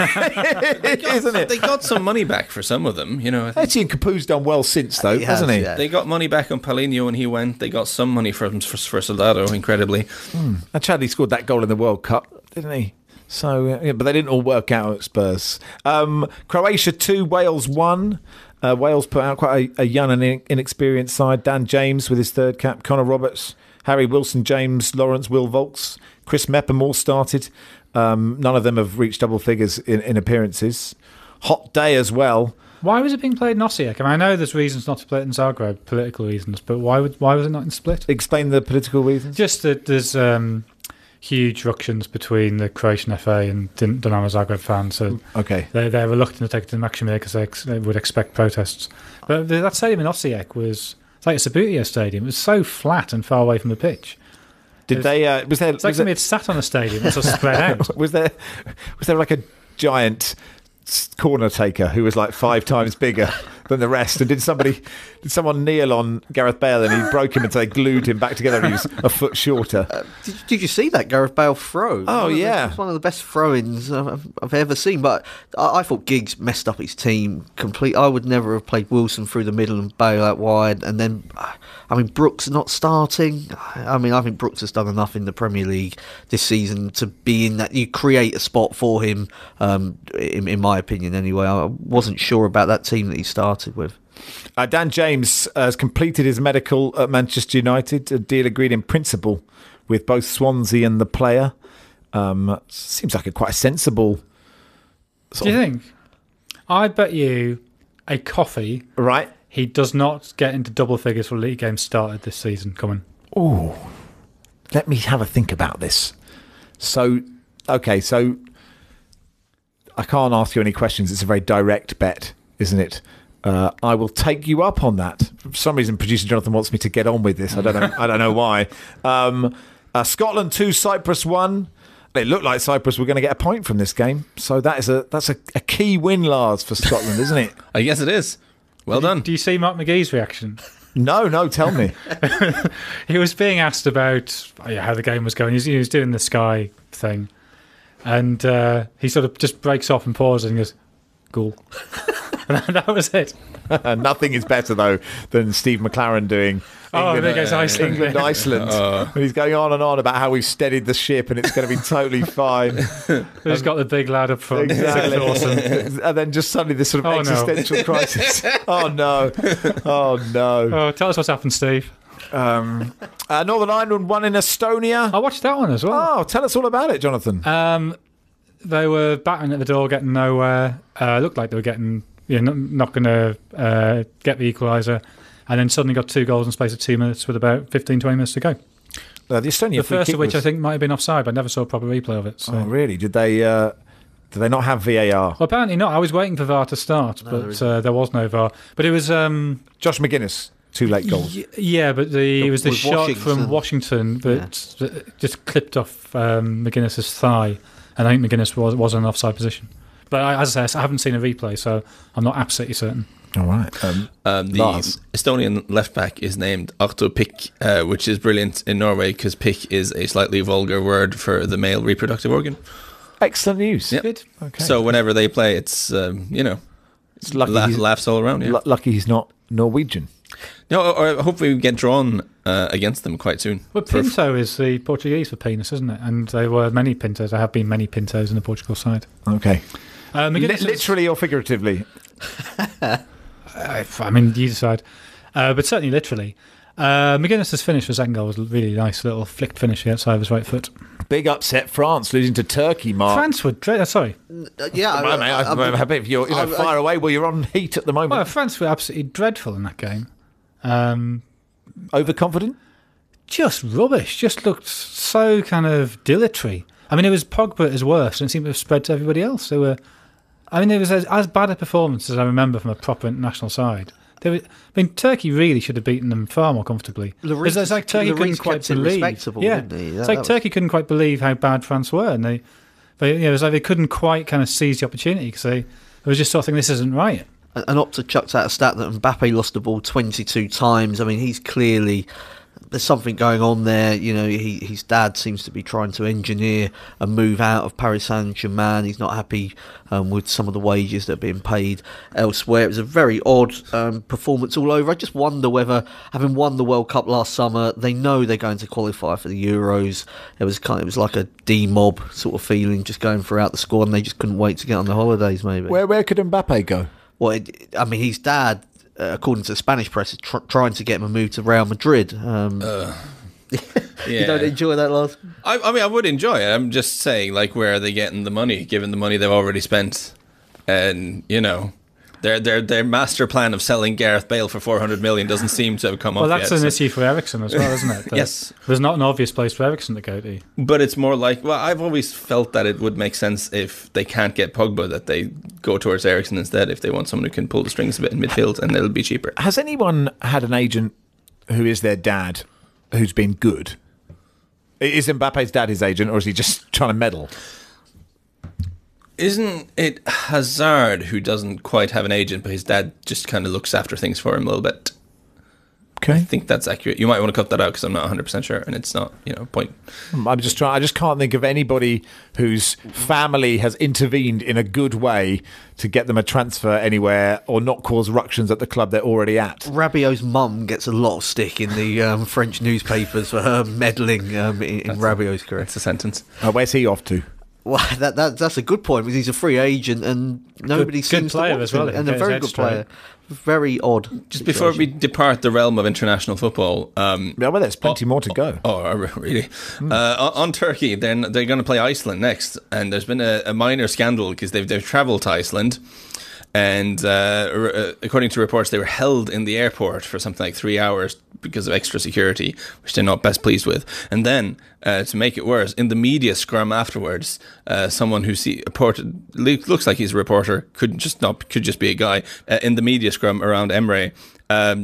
Isn't it? They got some money back for some of them, I think. Etienne Capoe's done well since, though, hasn't he? Yeah. They got money back on Paulinho when he went. They got some money for Soldado, incredibly. And Chadli scored that goal in the World Cup, didn't he? So, but they didn't all work out at Spurs. Croatia 2, Wales 1. Wales put out quite a young and inexperienced side. Dan James with his third cap, Connor Roberts, Harry Wilson, James Lawrence, Will Volks, Chris Mepham all started. None of them have reached double figures in appearances. Hot day as well. Why was it being played in Osijek? I mean, I know there's reasons not to play it in Zagreb, political reasons, but why was it not in Split? Explain the political reasons. Just that there's huge ructions between the Croatian FA and Dinamo Zagreb fans. So okay. They're reluctant to take it to Maksimir because they would expect protests. But that stadium in Osijek was... It's like a Subbuteo Stadium. It was so flat and far away from the pitch. Was there? It's like somebody had sat on a stadium and sort of spread out. Was there like a giant corner taker who was like 5 times bigger than the rest? And did someone kneel on Gareth Bale and he broke him until they glued him back together and he was a foot shorter? Did you see that Gareth Bale throw? Oh, yeah. It's one of the best throw-ins I've ever seen. But I thought Giggs messed up his team completely. I would never have played Wilson through the middle and Bale out wide. And then, I mean, Brooks not starting. I mean, I think Brooks has done enough in the Premier League this season to be in that. You create a spot for him, in my opinion anyway. I wasn't sure about that team that he started with. Dan James has completed his medical at Manchester United, a deal agreed in principle with both Swansea and the player. Seems like quite a sensible... Do you think? I bet you a coffee... Right. He does not get into double figures for league games started this season coming. Ooh. Let me have a think about this. So I can't ask you any questions. It's a very direct bet, isn't it? I will take you up on that. For some reason, producer Jonathan wants me to get on with this. I don't know why. Scotland 2, Cyprus 1. It looked like Cyprus were going to get a point from this game. So that's a key win, Lars, for Scotland, isn't it? I guess it is. Well done. Do you see Mark McGee's reaction? No, tell me. He was being asked about how the game was going. He was doing the Sky thing. And he sort of just breaks off and pauses and goes, "Goal." And that was it. Nothing is better, though, than Steve McLaren doing there goes Iceland. Iceland. And he's going on and on about how we've steadied the ship and it's going to be totally fine. He's got the big lad up front. Exactly. It's awesome. And then just suddenly this sort of existential crisis. Oh, no. Oh, tell us what's happened, Steve. Northern Ireland won in Estonia. I watched that one as well. Oh, tell us all about it, Jonathan. They were battering at the door, getting nowhere. Looked like they were getting, not going to get the equaliser. And then suddenly got 2 goals in the space of 2 minutes with about 15, 20 minutes to go. The Estonia the first of which I think might have been offside, but I never saw a proper replay of it. So. Oh, really? Did they not have VAR? Well, apparently not. I was waiting for VAR to start, but there was no VAR. But it was... Josh McGuinness, 2 late goals. Yeah, but it was the shot Washington. from Washington that just clipped off McGuinness's thigh, and I think McGuinness was in an offside position. But as I say, I haven't seen a replay, so I'm not absolutely certain. All right. The Estonian left back is named Arto Pikk, which is brilliant in Norway because Pikk is a slightly vulgar word for the male reproductive organ. Excellent news. Yep. Good. Okay. So whenever they play, it's it's lucky laughs all around. Yeah. Lucky he's not Norwegian. No, or hopefully we get drawn against them quite soon. Well, Pinto is the Portuguese for penis, isn't it? And there were many Pintos. There have been many Pintos in the Portugal side. Okay. Literally or figuratively? I mean, you decide. But certainly literally. McGuinness's finish for second goal was a really nice little flicked finish outside of his right foot. Big upset, France losing to Turkey, Mark. France were sorry. You're fire away. Well, you're on heat at the moment. Well, France were absolutely dreadful in that game. Overconfident? Just rubbish. Just looked so kind of dilatory. I mean, it was Pogba at his worst, and it seemed to have spread to everybody else. It was as bad a performance as I remember from a proper international side. Turkey really should have beaten them far more comfortably. It's like Turkey couldn't quite believe. Turkey couldn't quite believe how bad France were, and it was like they couldn't quite kind of seize the opportunity because they was just sort of thinking this isn't right. And Opta chucked out a stat that Mbappe lost the ball 22 times. I mean, he's clearly... There's something going on there. His dad seems to be trying to engineer a move out of Paris Saint-Germain. He's not happy with some of the wages that are being paid elsewhere. It was a very odd performance all over. I just wonder whether, having won the World Cup last summer, they know they're going to qualify for the Euros. It was like a D-mob sort of feeling, just going throughout the squad, and they just couldn't wait to get on the holidays. Maybe. Where could Mbappe go? Well, his dad, according to the Spanish press, is trying to get him a move to Real Madrid. Yeah. You don't enjoy that, Lars? I mean, I would enjoy it. I'm just saying, like, where are they getting the money, given the money they've already spent? And, their master plan of selling Gareth Bale for 400 million doesn't seem to have come up yet. Well, that's an issue for Eriksen as well, isn't it? Yes. There's not an obvious place for Eriksen to go to. But it's more like, well, I've always felt that it would make sense if they can't get Pogba, that they go towards Eriksen instead if they want someone who can pull the strings a bit in midfield, and it'll be cheaper. Has anyone had an agent who is their dad who's been good? Is Mbappe's dad his agent, or is he just trying to meddle? Isn't it Hazard who doesn't quite have an agent, but his dad just kind of looks after things for him a little bit? Okay. I think that's accurate. You might want to cut that out because I'm not 100% sure, and it's not, point. I just can't think of anybody whose family has intervened in a good way to get them a transfer anywhere or not cause ructions at the club they're already at. Rabiot's mum gets a lot of stick in the French newspapers for her meddling in Rabiot's career. That's a sentence. Where's he off to? Well, that's a good point because he's a free agent and nobody seems player to want as well, him, and a very good player. Very odd. Just before we depart the realm of international football, there's plenty more to go. Oh, really? On Turkey, then they're going to play Iceland next, and there's been a minor scandal because they've travelled to Iceland. And according to reports, they were held in the airport for something like 3 hours because of extra security, which they're not best pleased with. And then, to make it worse, in the media scrum afterwards, someone who looks like he's a reporter, could just be a guy, in the media scrum around Emre,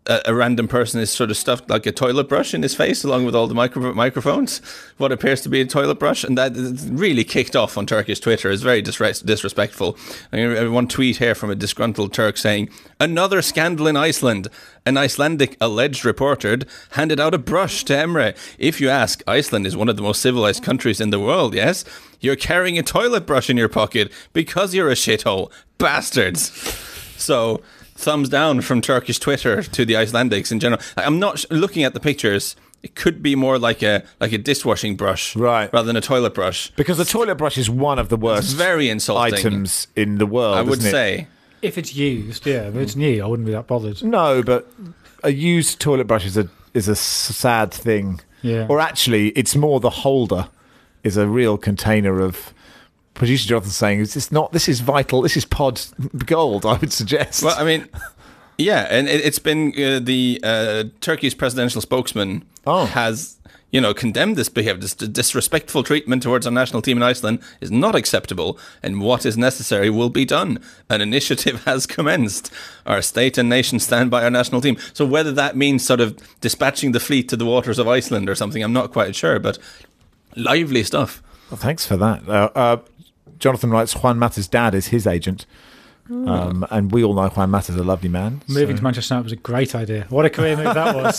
a random person is sort of stuffed like a toilet brush in his face along with all the microphones, what appears to be a toilet brush, and that really kicked off on Turkish Twitter. It's very disrespectful. One tweet here from a disgruntled Turk saying, "Another scandal in Iceland. An Icelandic alleged reporter handed out a brush to Emre. If you ask, Iceland is one of the most civilized countries in the world, yes? You're carrying a toilet brush in your pocket because you're a shithole. Bastards." So, thumbs down from Turkish Twitter to the Icelandics in general. I'm not looking at the pictures. It could be more like a dishwashing brush, right, rather than a toilet brush. Because the toilet brush is one of the worst, very insulting items in the world. I would say, if it's used, if it's new, I wouldn't be that bothered. No, but a used toilet brush is a sad thing. Yeah. Or actually, it's more the holder is a real container of. Producer Jonathan saying, this is vital, this is pod gold, I would suggest. Well, I mean, yeah, and it's been the Turkey's presidential spokesman has, condemned this behavior. This disrespectful treatment towards our national team in Iceland is not acceptable, and what is necessary will be done. An initiative has commenced. Our state and nation stand by our national team. So whether that means sort of dispatching the fleet to the waters of Iceland or something, I'm not quite sure, but lively stuff. Well, thanks for that. Jonathan writes, Juan Mata's dad is his agent. And we all know Juan Mata's a lovely man. Moving to Manchester United was a great idea. What a career move that was.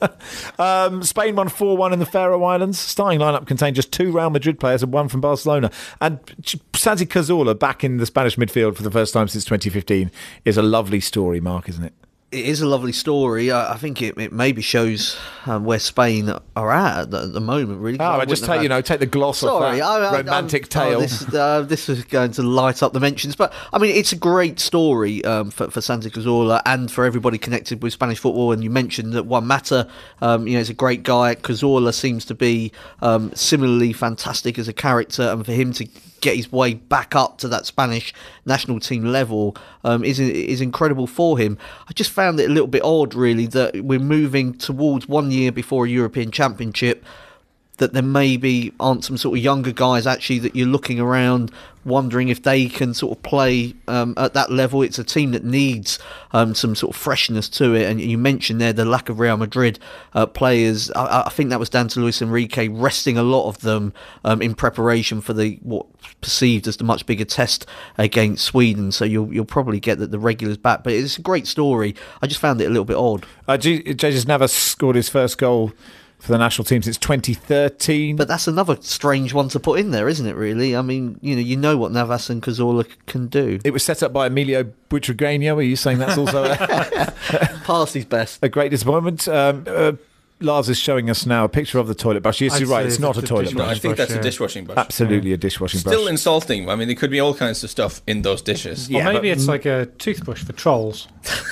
Spain won 4-1 in the Faroe Islands. Starting lineup contained just 2 Real Madrid players and 1 from Barcelona. And Santi Cazorla back in the Spanish midfield for the first time since 2015 is a lovely story, Mark, isn't it? It is a lovely story. I think it maybe shows where Spain are at the moment, really. Oh, just take the gloss off that romantic tale. This is going to light up the mentions. But, I mean, it's a great story for Santi Cazorla and for everybody connected with Spanish football. And you mentioned that Juan Mata, is a great guy. Cazorla seems to be similarly fantastic as a character. And for him to get his way back up to that Spanish national team level is incredible for him. I just found it a little bit odd, really, that we're moving towards 1 year before a European Championship, that there maybe aren't some sort of younger guys actually that you're looking around wondering if they can sort of play at that level. It's a team that needs some sort of freshness to it, and you mentioned there the lack of Real Madrid players. I think that was down to Luis Enrique resting a lot of them in preparation for what perceived as the much bigger test against Sweden. So you'll probably get that the regulars back, but it's a great story. I just found it a little bit odd. Jesus Navas scored his first goal for the national team since 2013. But that's another strange one to put in there, isn't it, really? I mean, you know what Navas and Cazorla can do. It was set up by Emilio Butragueño. Are you saying that's also past his best? A great disappointment. Lars is showing us now a picture of the toilet brush. Yes, you're right, it's not a toilet brush. I think that's a dishwashing brush. Absolutely a dishwashing brush. Still insulting. I mean, there could be all kinds of stuff in those dishes. Or maybe it's like a toothbrush for trolls.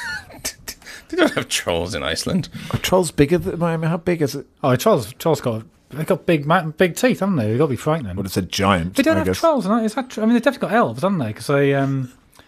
They don't have trolls in Iceland. Are trolls bigger than how big is it? Oh, trolls got big teeth, haven't they? They've got to be frightening. Well, it's a giant. They don't have trolls, is that true? I mean, they've definitely got elves, haven't they? Because they. I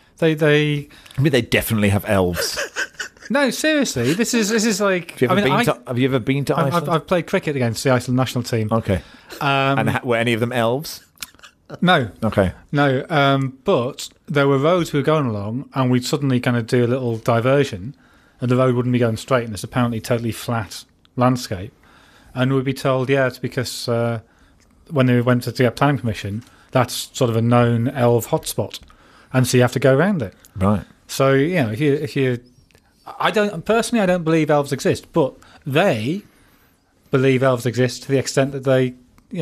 mean, they definitely have elves. No, seriously, this is like. Have you ever been to Iceland? I've played cricket against the Iceland national team. Okay. And were any of them elves? No. Okay. No, but there were roads we were going along, and we'd suddenly kind of do a little diversion, and the road wouldn't be going straight, and it's apparently totally flat landscape. And we'd be told, it's because when they went to get planning permission, that's sort of a known elf hotspot, and so you have to go around it. Right. So if you, I don't believe elves exist, but they believe elves exist to the extent that they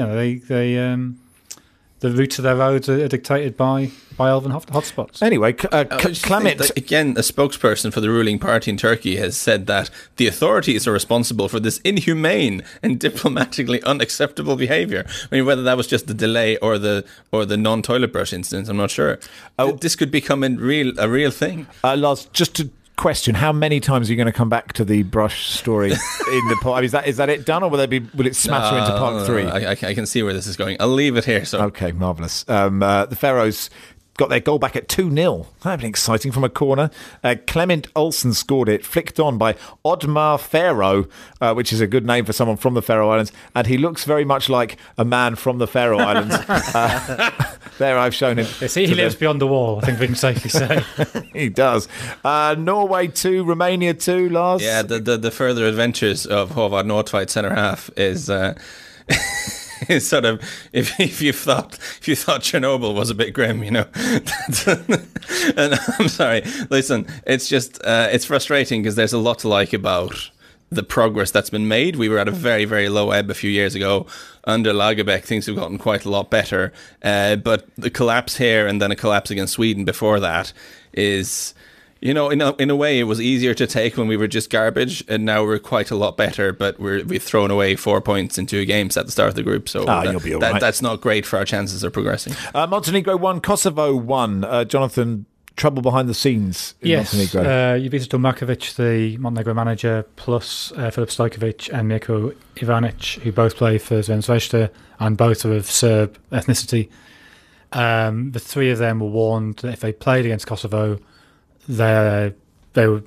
the routes of their roads are dictated by elven hotspots. Anyway, Clement... Again, a spokesperson for the ruling party in Turkey has said that the authorities are responsible for this inhumane and diplomatically unacceptable behaviour. I mean, whether that was just the delay or the non-toilet brush incident, I'm not sure. This could become a real thing. Lars, just to question, how many times are you going to come back to the brush story in the pod? Is that it done, or will it smatter into part 3? I can see where this is going. I'll leave it here. So okay, marvellous. The Faroes got their goal back at 2-0. That'd been exciting from a corner. Clement Olsen scored it, flicked on by Oddmar Faro, which is a good name for someone from the Faroe Islands, and he looks very much like a man from the Faroe Islands. There, I've shown him. He lives beyond the wall, I think we can safely say. He does. Norway 2, Romania 2, Lars? Yeah, the further adventures of Håvard Nordtveit, centre half, is is sort of if you thought Chernobyl was a bit grim, you know. And I'm sorry, listen, it's just it's frustrating because there's a lot to like about the progress that's been made. We were at a very, very low ebb a few years ago. Under Lagerbäck, things have gotten quite a lot better. But the collapse here and then a collapse against Sweden before that is, you know, in a way, it was easier to take when we were just garbage, and now we're quite a lot better. But we've thrown away 4 points in 2 games at the start of the group, so you'll be all right. That's not great for our chances of progressing. Montenegro 1, Kosovo 1. Jonathan, trouble behind the scenes in Montenegro. You beat Tomakovic, the Montenegro manager, plus Filip Stojkovic and Mirko Ivanic, who both play for Zvezda and both are of Serb ethnicity. The three of them were warned that if they played against Kosovo, they were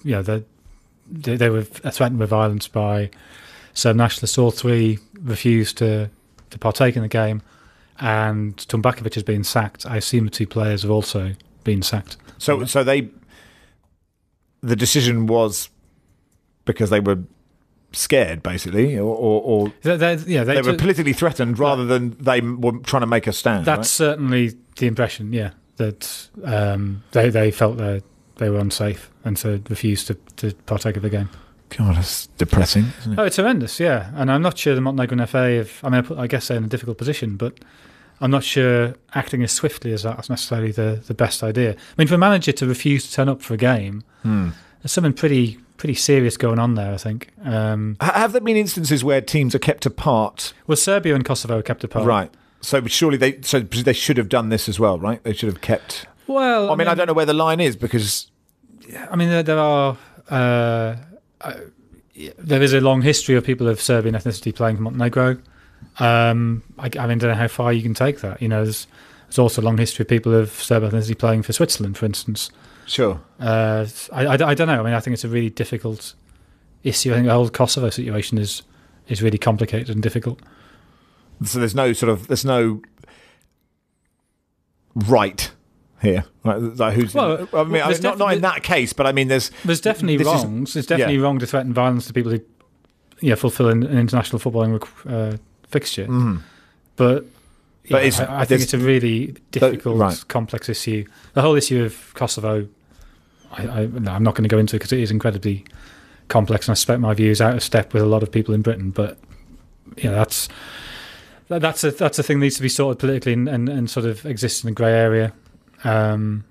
threatened with violence by Serb nationalists. All three refused to partake in the game, and Tumbakovic has been sacked. I assume the two players have also been sacked. So the decision was because they were scared, basically, or they were politically threatened rather than they were trying to make a stand. That's right? certainly the impression. Yeah, that they felt that they were unsafe and so refused to partake of the game. God, that's depressing, isn't it? Oh, it's horrendous. Yeah, and I'm not sure the Montenegrin FA I guess they're in a difficult position, but I'm not sure acting as swiftly as that is necessarily the best idea. I mean, for a manager to refuse to turn up for a game, there's something pretty serious going on there, I think. Have there been instances where teams are kept apart? Well, Serbia and Kosovo are kept apart. Right. So surely they should have done this as well, right? They should have kept... Well, I mean, I don't know where the line is because... I mean, there are... there is a long history of people of Serbian ethnicity playing for Montenegro. I don't know how far you can take that. You know, there's also a long history of people of Serbian ethnicity playing for Switzerland, for instance. Sure. I don't know. I mean, I think it's a really difficult issue. I think the whole Kosovo situation is really complicated and difficult. So there's no right here. Right? Like who's? Well, I mean, not in that case, but I mean, there's definitely wrongs. It's definitely wrong to threaten violence to people who, fulfill an international footballing fixture. Mm-hmm. But I think it's a really difficult, complex issue. The whole issue of Kosovo, I'm not going to go into it because it is incredibly complex, and I suspect my view is out of step with a lot of people in Britain. But that's a thing that needs to be sorted politically and sort of exists in a grey area. And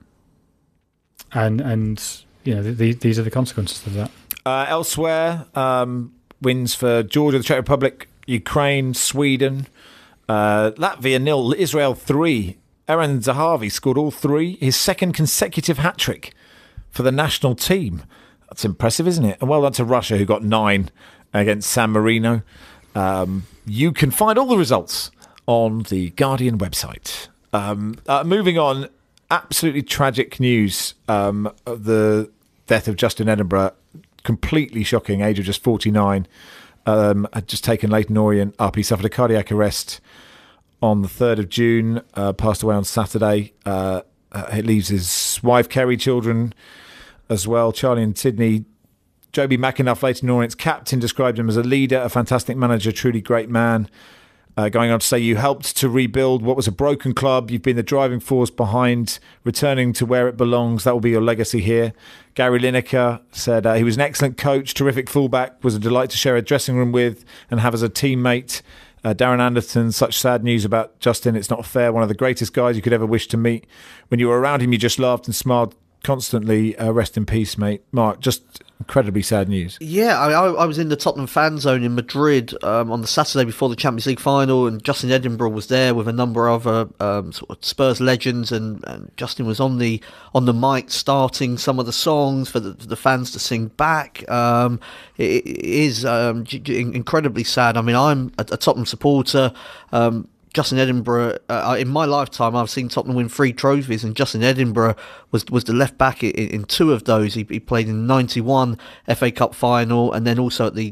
these are the consequences of that. Elsewhere, wins for Georgia, the Czech Republic, Ukraine, Sweden, Latvia 0, Israel 3. Eren Zahavi scored all 3, his second consecutive hat-trick for the national team. That's impressive, isn't it? And well done to Russia, who got 9 against San Marino. You can find all the results on the Guardian website. Moving on, absolutely tragic news. The death of Justin Edinburgh, completely shocking, age of just 49. Had just taken Leyton Orient up. He suffered a cardiac arrest on the 3rd of June, passed away on Saturday. It leaves his wife, Kerry, children as well, Charlie and Sydney. Joby McAnuff, Leyton Orient's captain, described him as a leader, a fantastic manager, truly great man. Going on to say, you helped to rebuild what was a broken club. You've been the driving force behind returning to where it belongs. That will be your legacy here. Gary Lineker said he was an excellent coach, terrific fullback, was a delight to share a dressing room with and have as a teammate. Darren Anderton, such sad news about Justin. It's not fair. One of the greatest guys you could ever wish to meet. When you were around him, you just laughed and smiled constantly. Rest in peace, mate. Mark, just incredibly sad news. Yeah, I was in the Tottenham fan zone in Madrid on the Saturday before the Champions League final, and Justin Edinburgh was there with a number of sort of Spurs legends, and Justin was on the mic starting some of the songs for the fans to sing back. It is incredibly sad. I mean, I'm a Tottenham supporter. Justin Edinburgh, in my lifetime, I've seen Tottenham win 3 trophies, and Justin Edinburgh was the left back in 2 of those. He played in the 91 FA Cup final, and then also at the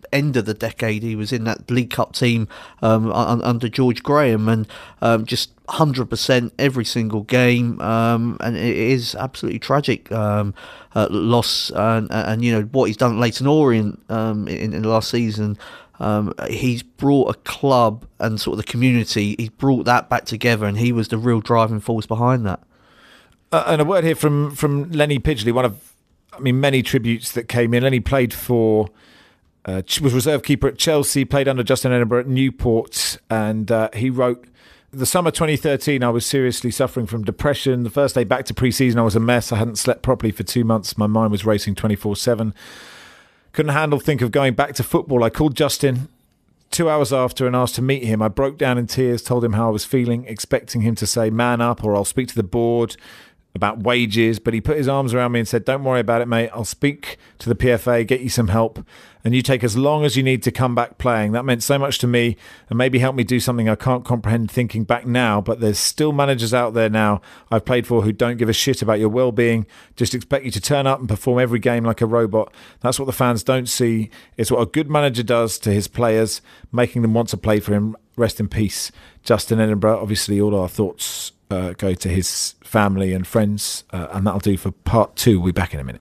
end of the decade, he was in that League Cup team under George Graham, and just 100% every single game, and it is absolutely tragic loss, and you know what he's done at Leyton Orient in the last season. He's brought a club and sort of the community, he's brought that back together, and he was the real driving force behind that. And a word here from Lenny Pidgley, one of many tributes that came in. Lenny played for, was reserve keeper at Chelsea, played under Justin Edinburgh at Newport, and he wrote, "The summer 2013, I was seriously suffering from depression. The first day back to pre-season, I was a mess. I hadn't slept properly for 2 months. My mind was racing 24/7. Couldn't think of going back to football. I called Justin 2 hours after and asked to meet him. I broke down in tears, told him how I was feeling, expecting him to say, 'Man up,' or 'I'll speak to the board about wages,' but he put his arms around me and said, 'Don't worry about it, mate. I'll speak to the PFA, get you some help, and you take as long as you need to come back playing.' That meant so much to me and maybe helped me do something I can't comprehend thinking back now, but there's still managers out there now I've played for who don't give a shit about your well-being, just expect you to turn up and perform every game like a robot. That's what the fans don't see. It's what a good manager does to his players, making them want to play for him. Rest in peace, Justin Edinburgh." Obviously, all our thoughts go to his family and friends, and that'll do for part 2. We'll be back in a minute.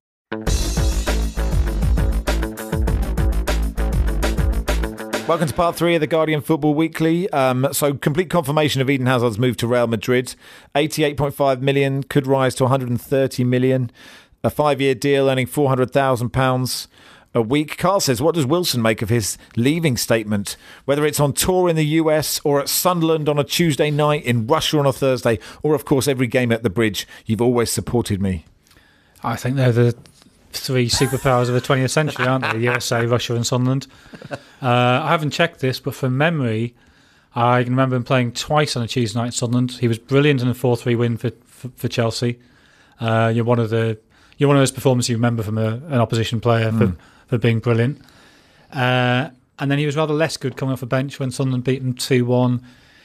Welcome to part 3 of the Guardian Football Weekly. So complete confirmation of Eden Hazard's move to Real Madrid. 88.5 million, could rise to 130 million. A 5-year deal earning £400,000 a week. Carl says, what does Wilson make of his leaving statement? Whether it's on tour in the US or at Sunderland on a Tuesday night, in Russia on a Thursday, or of course every game at the Bridge, you've always supported me. I think they're the 3 superpowers of the 20th century, aren't they? The USA, Russia and Sunderland. I haven't checked this, but from memory, I can remember him playing twice on a Tuesday night at Sunderland. He was brilliant in a 4-3 win for Chelsea. You're one of those performances you remember from an opposition player for being brilliant. And then he was rather less good coming off the bench when Sunderland beat him 2-1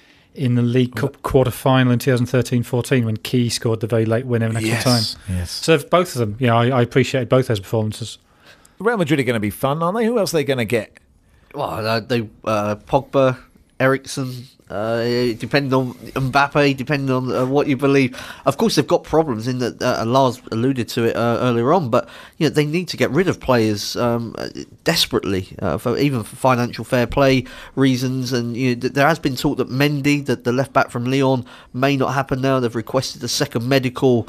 in the League Cup quarter-final in 2013-14 when Key scored the very late winner in extra time. Yes. So both of them, I appreciated both those performances. Real Madrid are going to be fun, aren't they? Who else are they going to get? Well, Pogba, Eriksen, depending on Mbappe, depending on what you believe. Of course, they've got problems in that. Lars alluded to it earlier on, but they need to get rid of players desperately, even for financial fair play reasons. And there has been talk that Mendy, the left back from Lyon, may not happen now. They've requested a second medical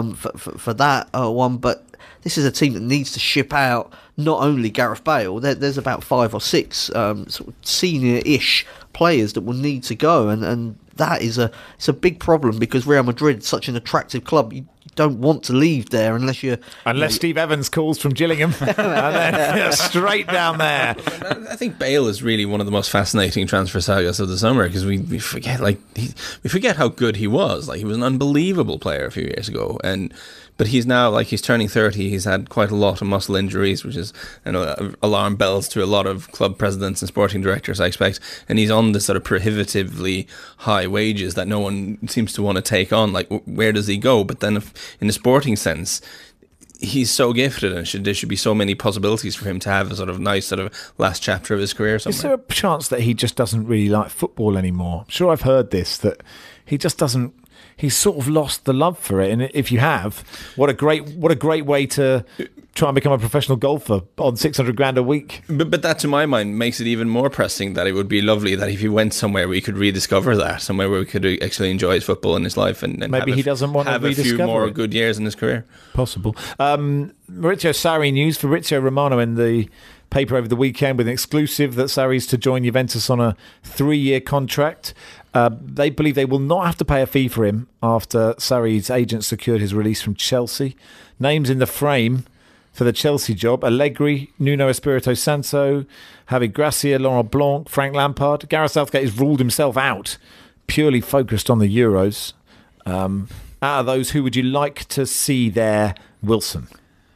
for that one, but this is a team that needs to ship out not only Gareth Bale. There's about 5 or 6 sort of senior-ish players that will need to go, and that is it's a big problem because Real Madrid is such an attractive club. You don't want to leave there unless Steve Evans calls from Gillingham and then straight down there. I think Bale is really one of the most fascinating transfer sagas of the summer because we forget we forget how good he was. He was an unbelievable player a few years ago, but he's now he's turning 30. He's had quite a lot of muscle injuries, which is alarm bells to a lot of club presidents and sporting directors, I expect. And he's on this sort of prohibitively high wages that no one seems to want to take on. Where does he go? But then, in the sporting sense, he's so gifted, and there should be so many possibilities for him to have a sort of nice sort of last chapter of his career somewhere. Is there a chance that he just doesn't really like football anymore? I'm sure I've heard this, that he just doesn't. He's sort of lost the love for it, and if you have, what a great way to try and become a professional golfer on $600,000 a week. But that, to my mind, makes it even more pressing that it would be lovely that if he went somewhere we could rediscover that, somewhere where we could actually enjoy his football in his life, and maybe he doesn't want to have a few more good years in his career. Possible. Maurizio Sarri news. Fabrizio Romano in the paper over the weekend with an exclusive that Sarri's to join Juventus on a 3-year contract. They believe they will not have to pay a fee for him after Sarri's agent secured his release from Chelsea. Names in the frame for the Chelsea job: Allegri, Nuno Espirito Santo, Javi Gracia, Laurent Blanc, Frank Lampard. Gareth Southgate has ruled himself out, purely focused on the Euros. Out of those, who would you like to see there, Wilson?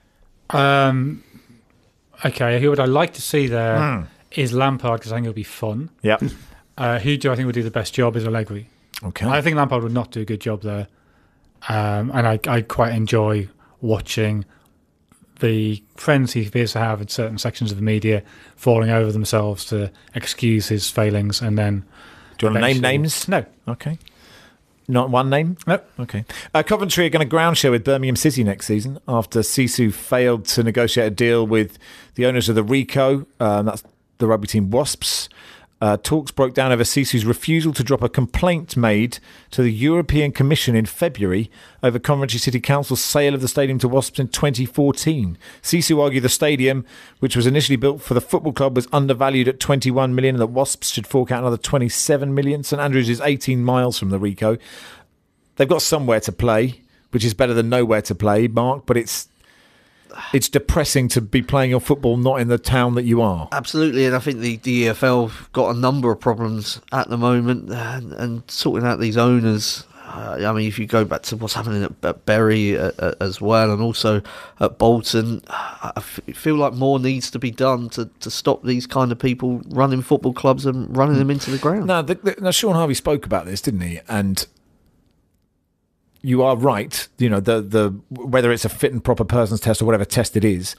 Okay, who would I like to see there is Lampard, because I think it'll be fun. Yep. Who do I think would do the best job is Allegri. Okay. I think Lampard would not do a good job there. And I quite enjoy watching the friends he appears to have in certain sections of the media falling over themselves to excuse his failings, and then... Do you want to name names? No. Okay. Not one name? No. Okay. Coventry are going to ground share with Birmingham City next season after Sisu failed to negotiate a deal with the owners of the Rico, that's the rugby team Wasps. Talks broke down over Sisu's refusal to drop a complaint made to the European Commission in February over Coventry City Council's sale of the stadium to Wasps in 2014. Sisu argued the stadium, which was initially built for the football club, was undervalued at 21 million and that Wasps should fork out another 27 million. St Andrews is 18 miles from the Rico. They've got somewhere to play, which is better than nowhere to play, Mark, but it's depressing to be playing your football not in the town that you are. Absolutely, and I think the EFL got a number of problems at the moment, and sorting out these owners. I mean, if you go back to what's happening at Bury as well, and also at Bolton, I feel like more needs to be done to stop these kind of people running football clubs and running them into the ground. Now, Sean Harvey spoke about this, didn't he? And you are right. You know, the whether it's a fit and proper persons test or whatever test it is,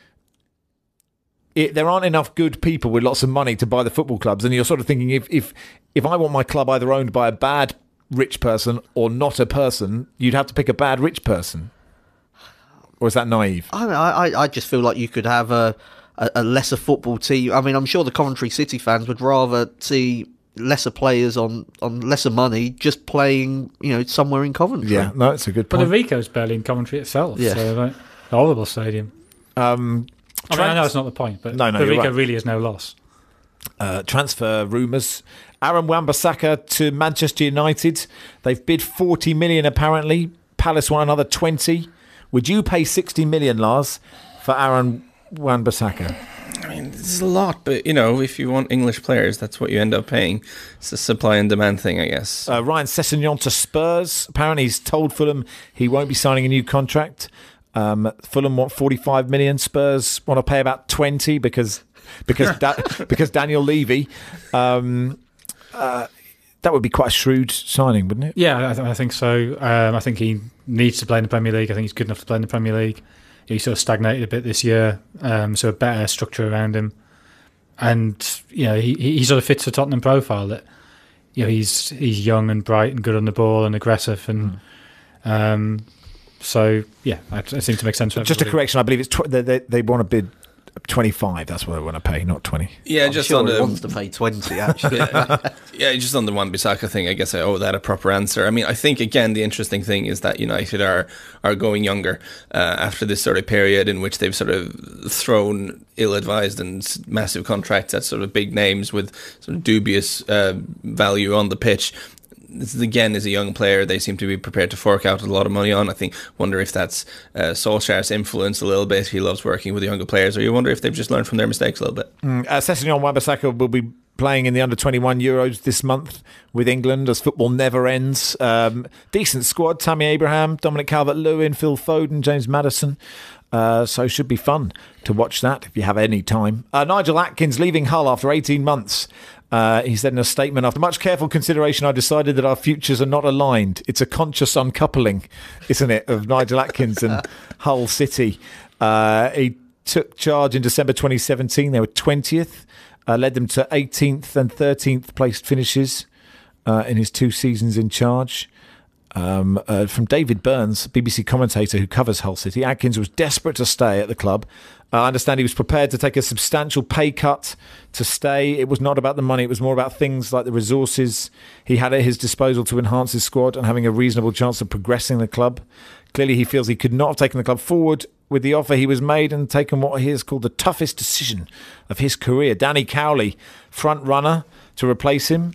there aren't enough good people with lots of money to buy the football clubs. And you're sort of thinking, if I want my club either owned by a bad rich person or not a person, you'd have to pick a bad rich person. Or is that naive? I just feel like you could have a lesser football team. I mean, I'm sure the Coventry City fans would rather see lesser players on lesser money just playing, somewhere in Coventry. Yeah, no, it's a good point. But the Rico's barely in Coventry itself. Yeah. So, a horrible stadium. I know it's not the point, but the Rico right. really is no loss. Transfer rumours. Aaron Wan-Bissaka to Manchester United. They've bid 40 million apparently. Palace want another 20. Would you pay 60 million, Lars, for Aaron Wan-Bissaka? I mean, this is a lot, but, if you want English players, that's what you end up paying. It's a supply and demand thing, I guess. Ryan Sessegnon to Spurs. Apparently he's told Fulham he won't be signing a new contract. Fulham want 45 million. Spurs want to pay about 20 because Daniel Levy. That would be quite a shrewd signing, wouldn't it? Yeah, I think so. I think he needs to play in the Premier League. I think he's good enough to play in the Premier League. He sort of stagnated a bit this year, so a better structure around him. And, he sort of fits the Tottenham profile that, he's young and bright and good on the ball and aggressive. And so, yeah, it seems to make sense. Just a correction, I believe it's they want to bid 25, that's what they want to pay, not 20. Yeah, I'm just sure on he wants to pay 20, actually. Yeah, just on the Wan-Bissaka thing, I guess I owe that a proper answer. I mean, I think, again, the interesting thing is that United are going younger after this sort of period in which they've sort of thrown ill-advised and massive contracts at sort of big names with sort of dubious value on the pitch. This is, again, is a young player they seem to be prepared to fork out a lot of money on. Wonder if that's Solskjaer's influence a little bit. He loves working with younger players, or you wonder if they've just learned from their mistakes a little bit. Sessegnon Wan-Bissaka will be playing in the under-21 Euros this month with England as football never ends. Decent squad: Tammy Abraham, Dominic Calvert-Lewin, Phil Foden, James Maddison. So should be fun to watch that if you have any time. Nigel Atkins leaving Hull after 18 months. He said in a statement, after much careful consideration, I decided that our futures are not aligned. It's a conscious uncoupling, isn't it, of Nigel Atkins and Hull City. He took charge in December 2017. They were 20th, led them to 18th and 13th placed finishes in his 2 seasons in charge. From David Burns, BBC commentator who covers Hull City, Atkins was desperate to stay at the club. I understand he was prepared to take a substantial pay cut to stay. It was not about the money. It was more about things like the resources he had at his disposal to enhance his squad and having a reasonable chance of progressing the club. Clearly, he feels he could not have taken the club forward with the offer he was made and taken what he has called the toughest decision of his career. Danny Cowley, front runner to replace him.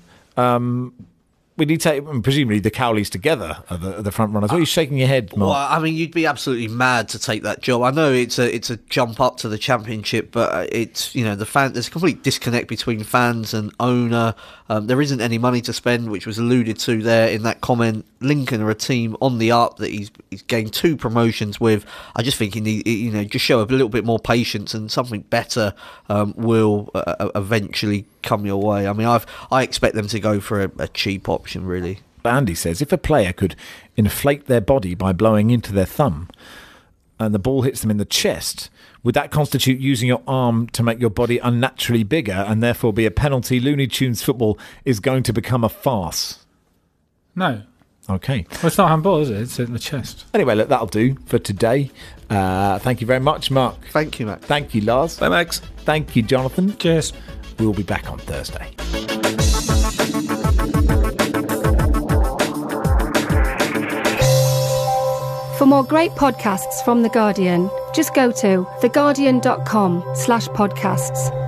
We need to take, presumably, the Cowleys together are the front runners. What are you shaking your head, Mark? Well, I mean, you'd be absolutely mad to take that job. I know it's a jump up to the Championship, but it's there's a complete disconnect between fans and owner. There isn't any money to spend, which was alluded to there in that comment. Lincoln are a team on the up that he's gained 2 promotions with. I just think he need, just show a little bit more patience, and something better will eventually come your way. I mean, I expect them to go for a cheap option, really. Andy says if a player could inflate their body by blowing into their thumb, and the ball hits them in the chest, would that constitute using your arm to make your body unnaturally bigger and therefore be a penalty? Looney Tunes football is going to become a farce. No. Okay. Well, it's not handball, is it? It's in the chest. Anyway, look, that'll do for today. Thank you very much, Mark. Thank you, Max. Thank you, Lars. Bye, Max. Thank you, Jonathan. Cheers. We'll be back on Thursday. For more great podcasts from The Guardian, just go to theguardian.com/podcasts.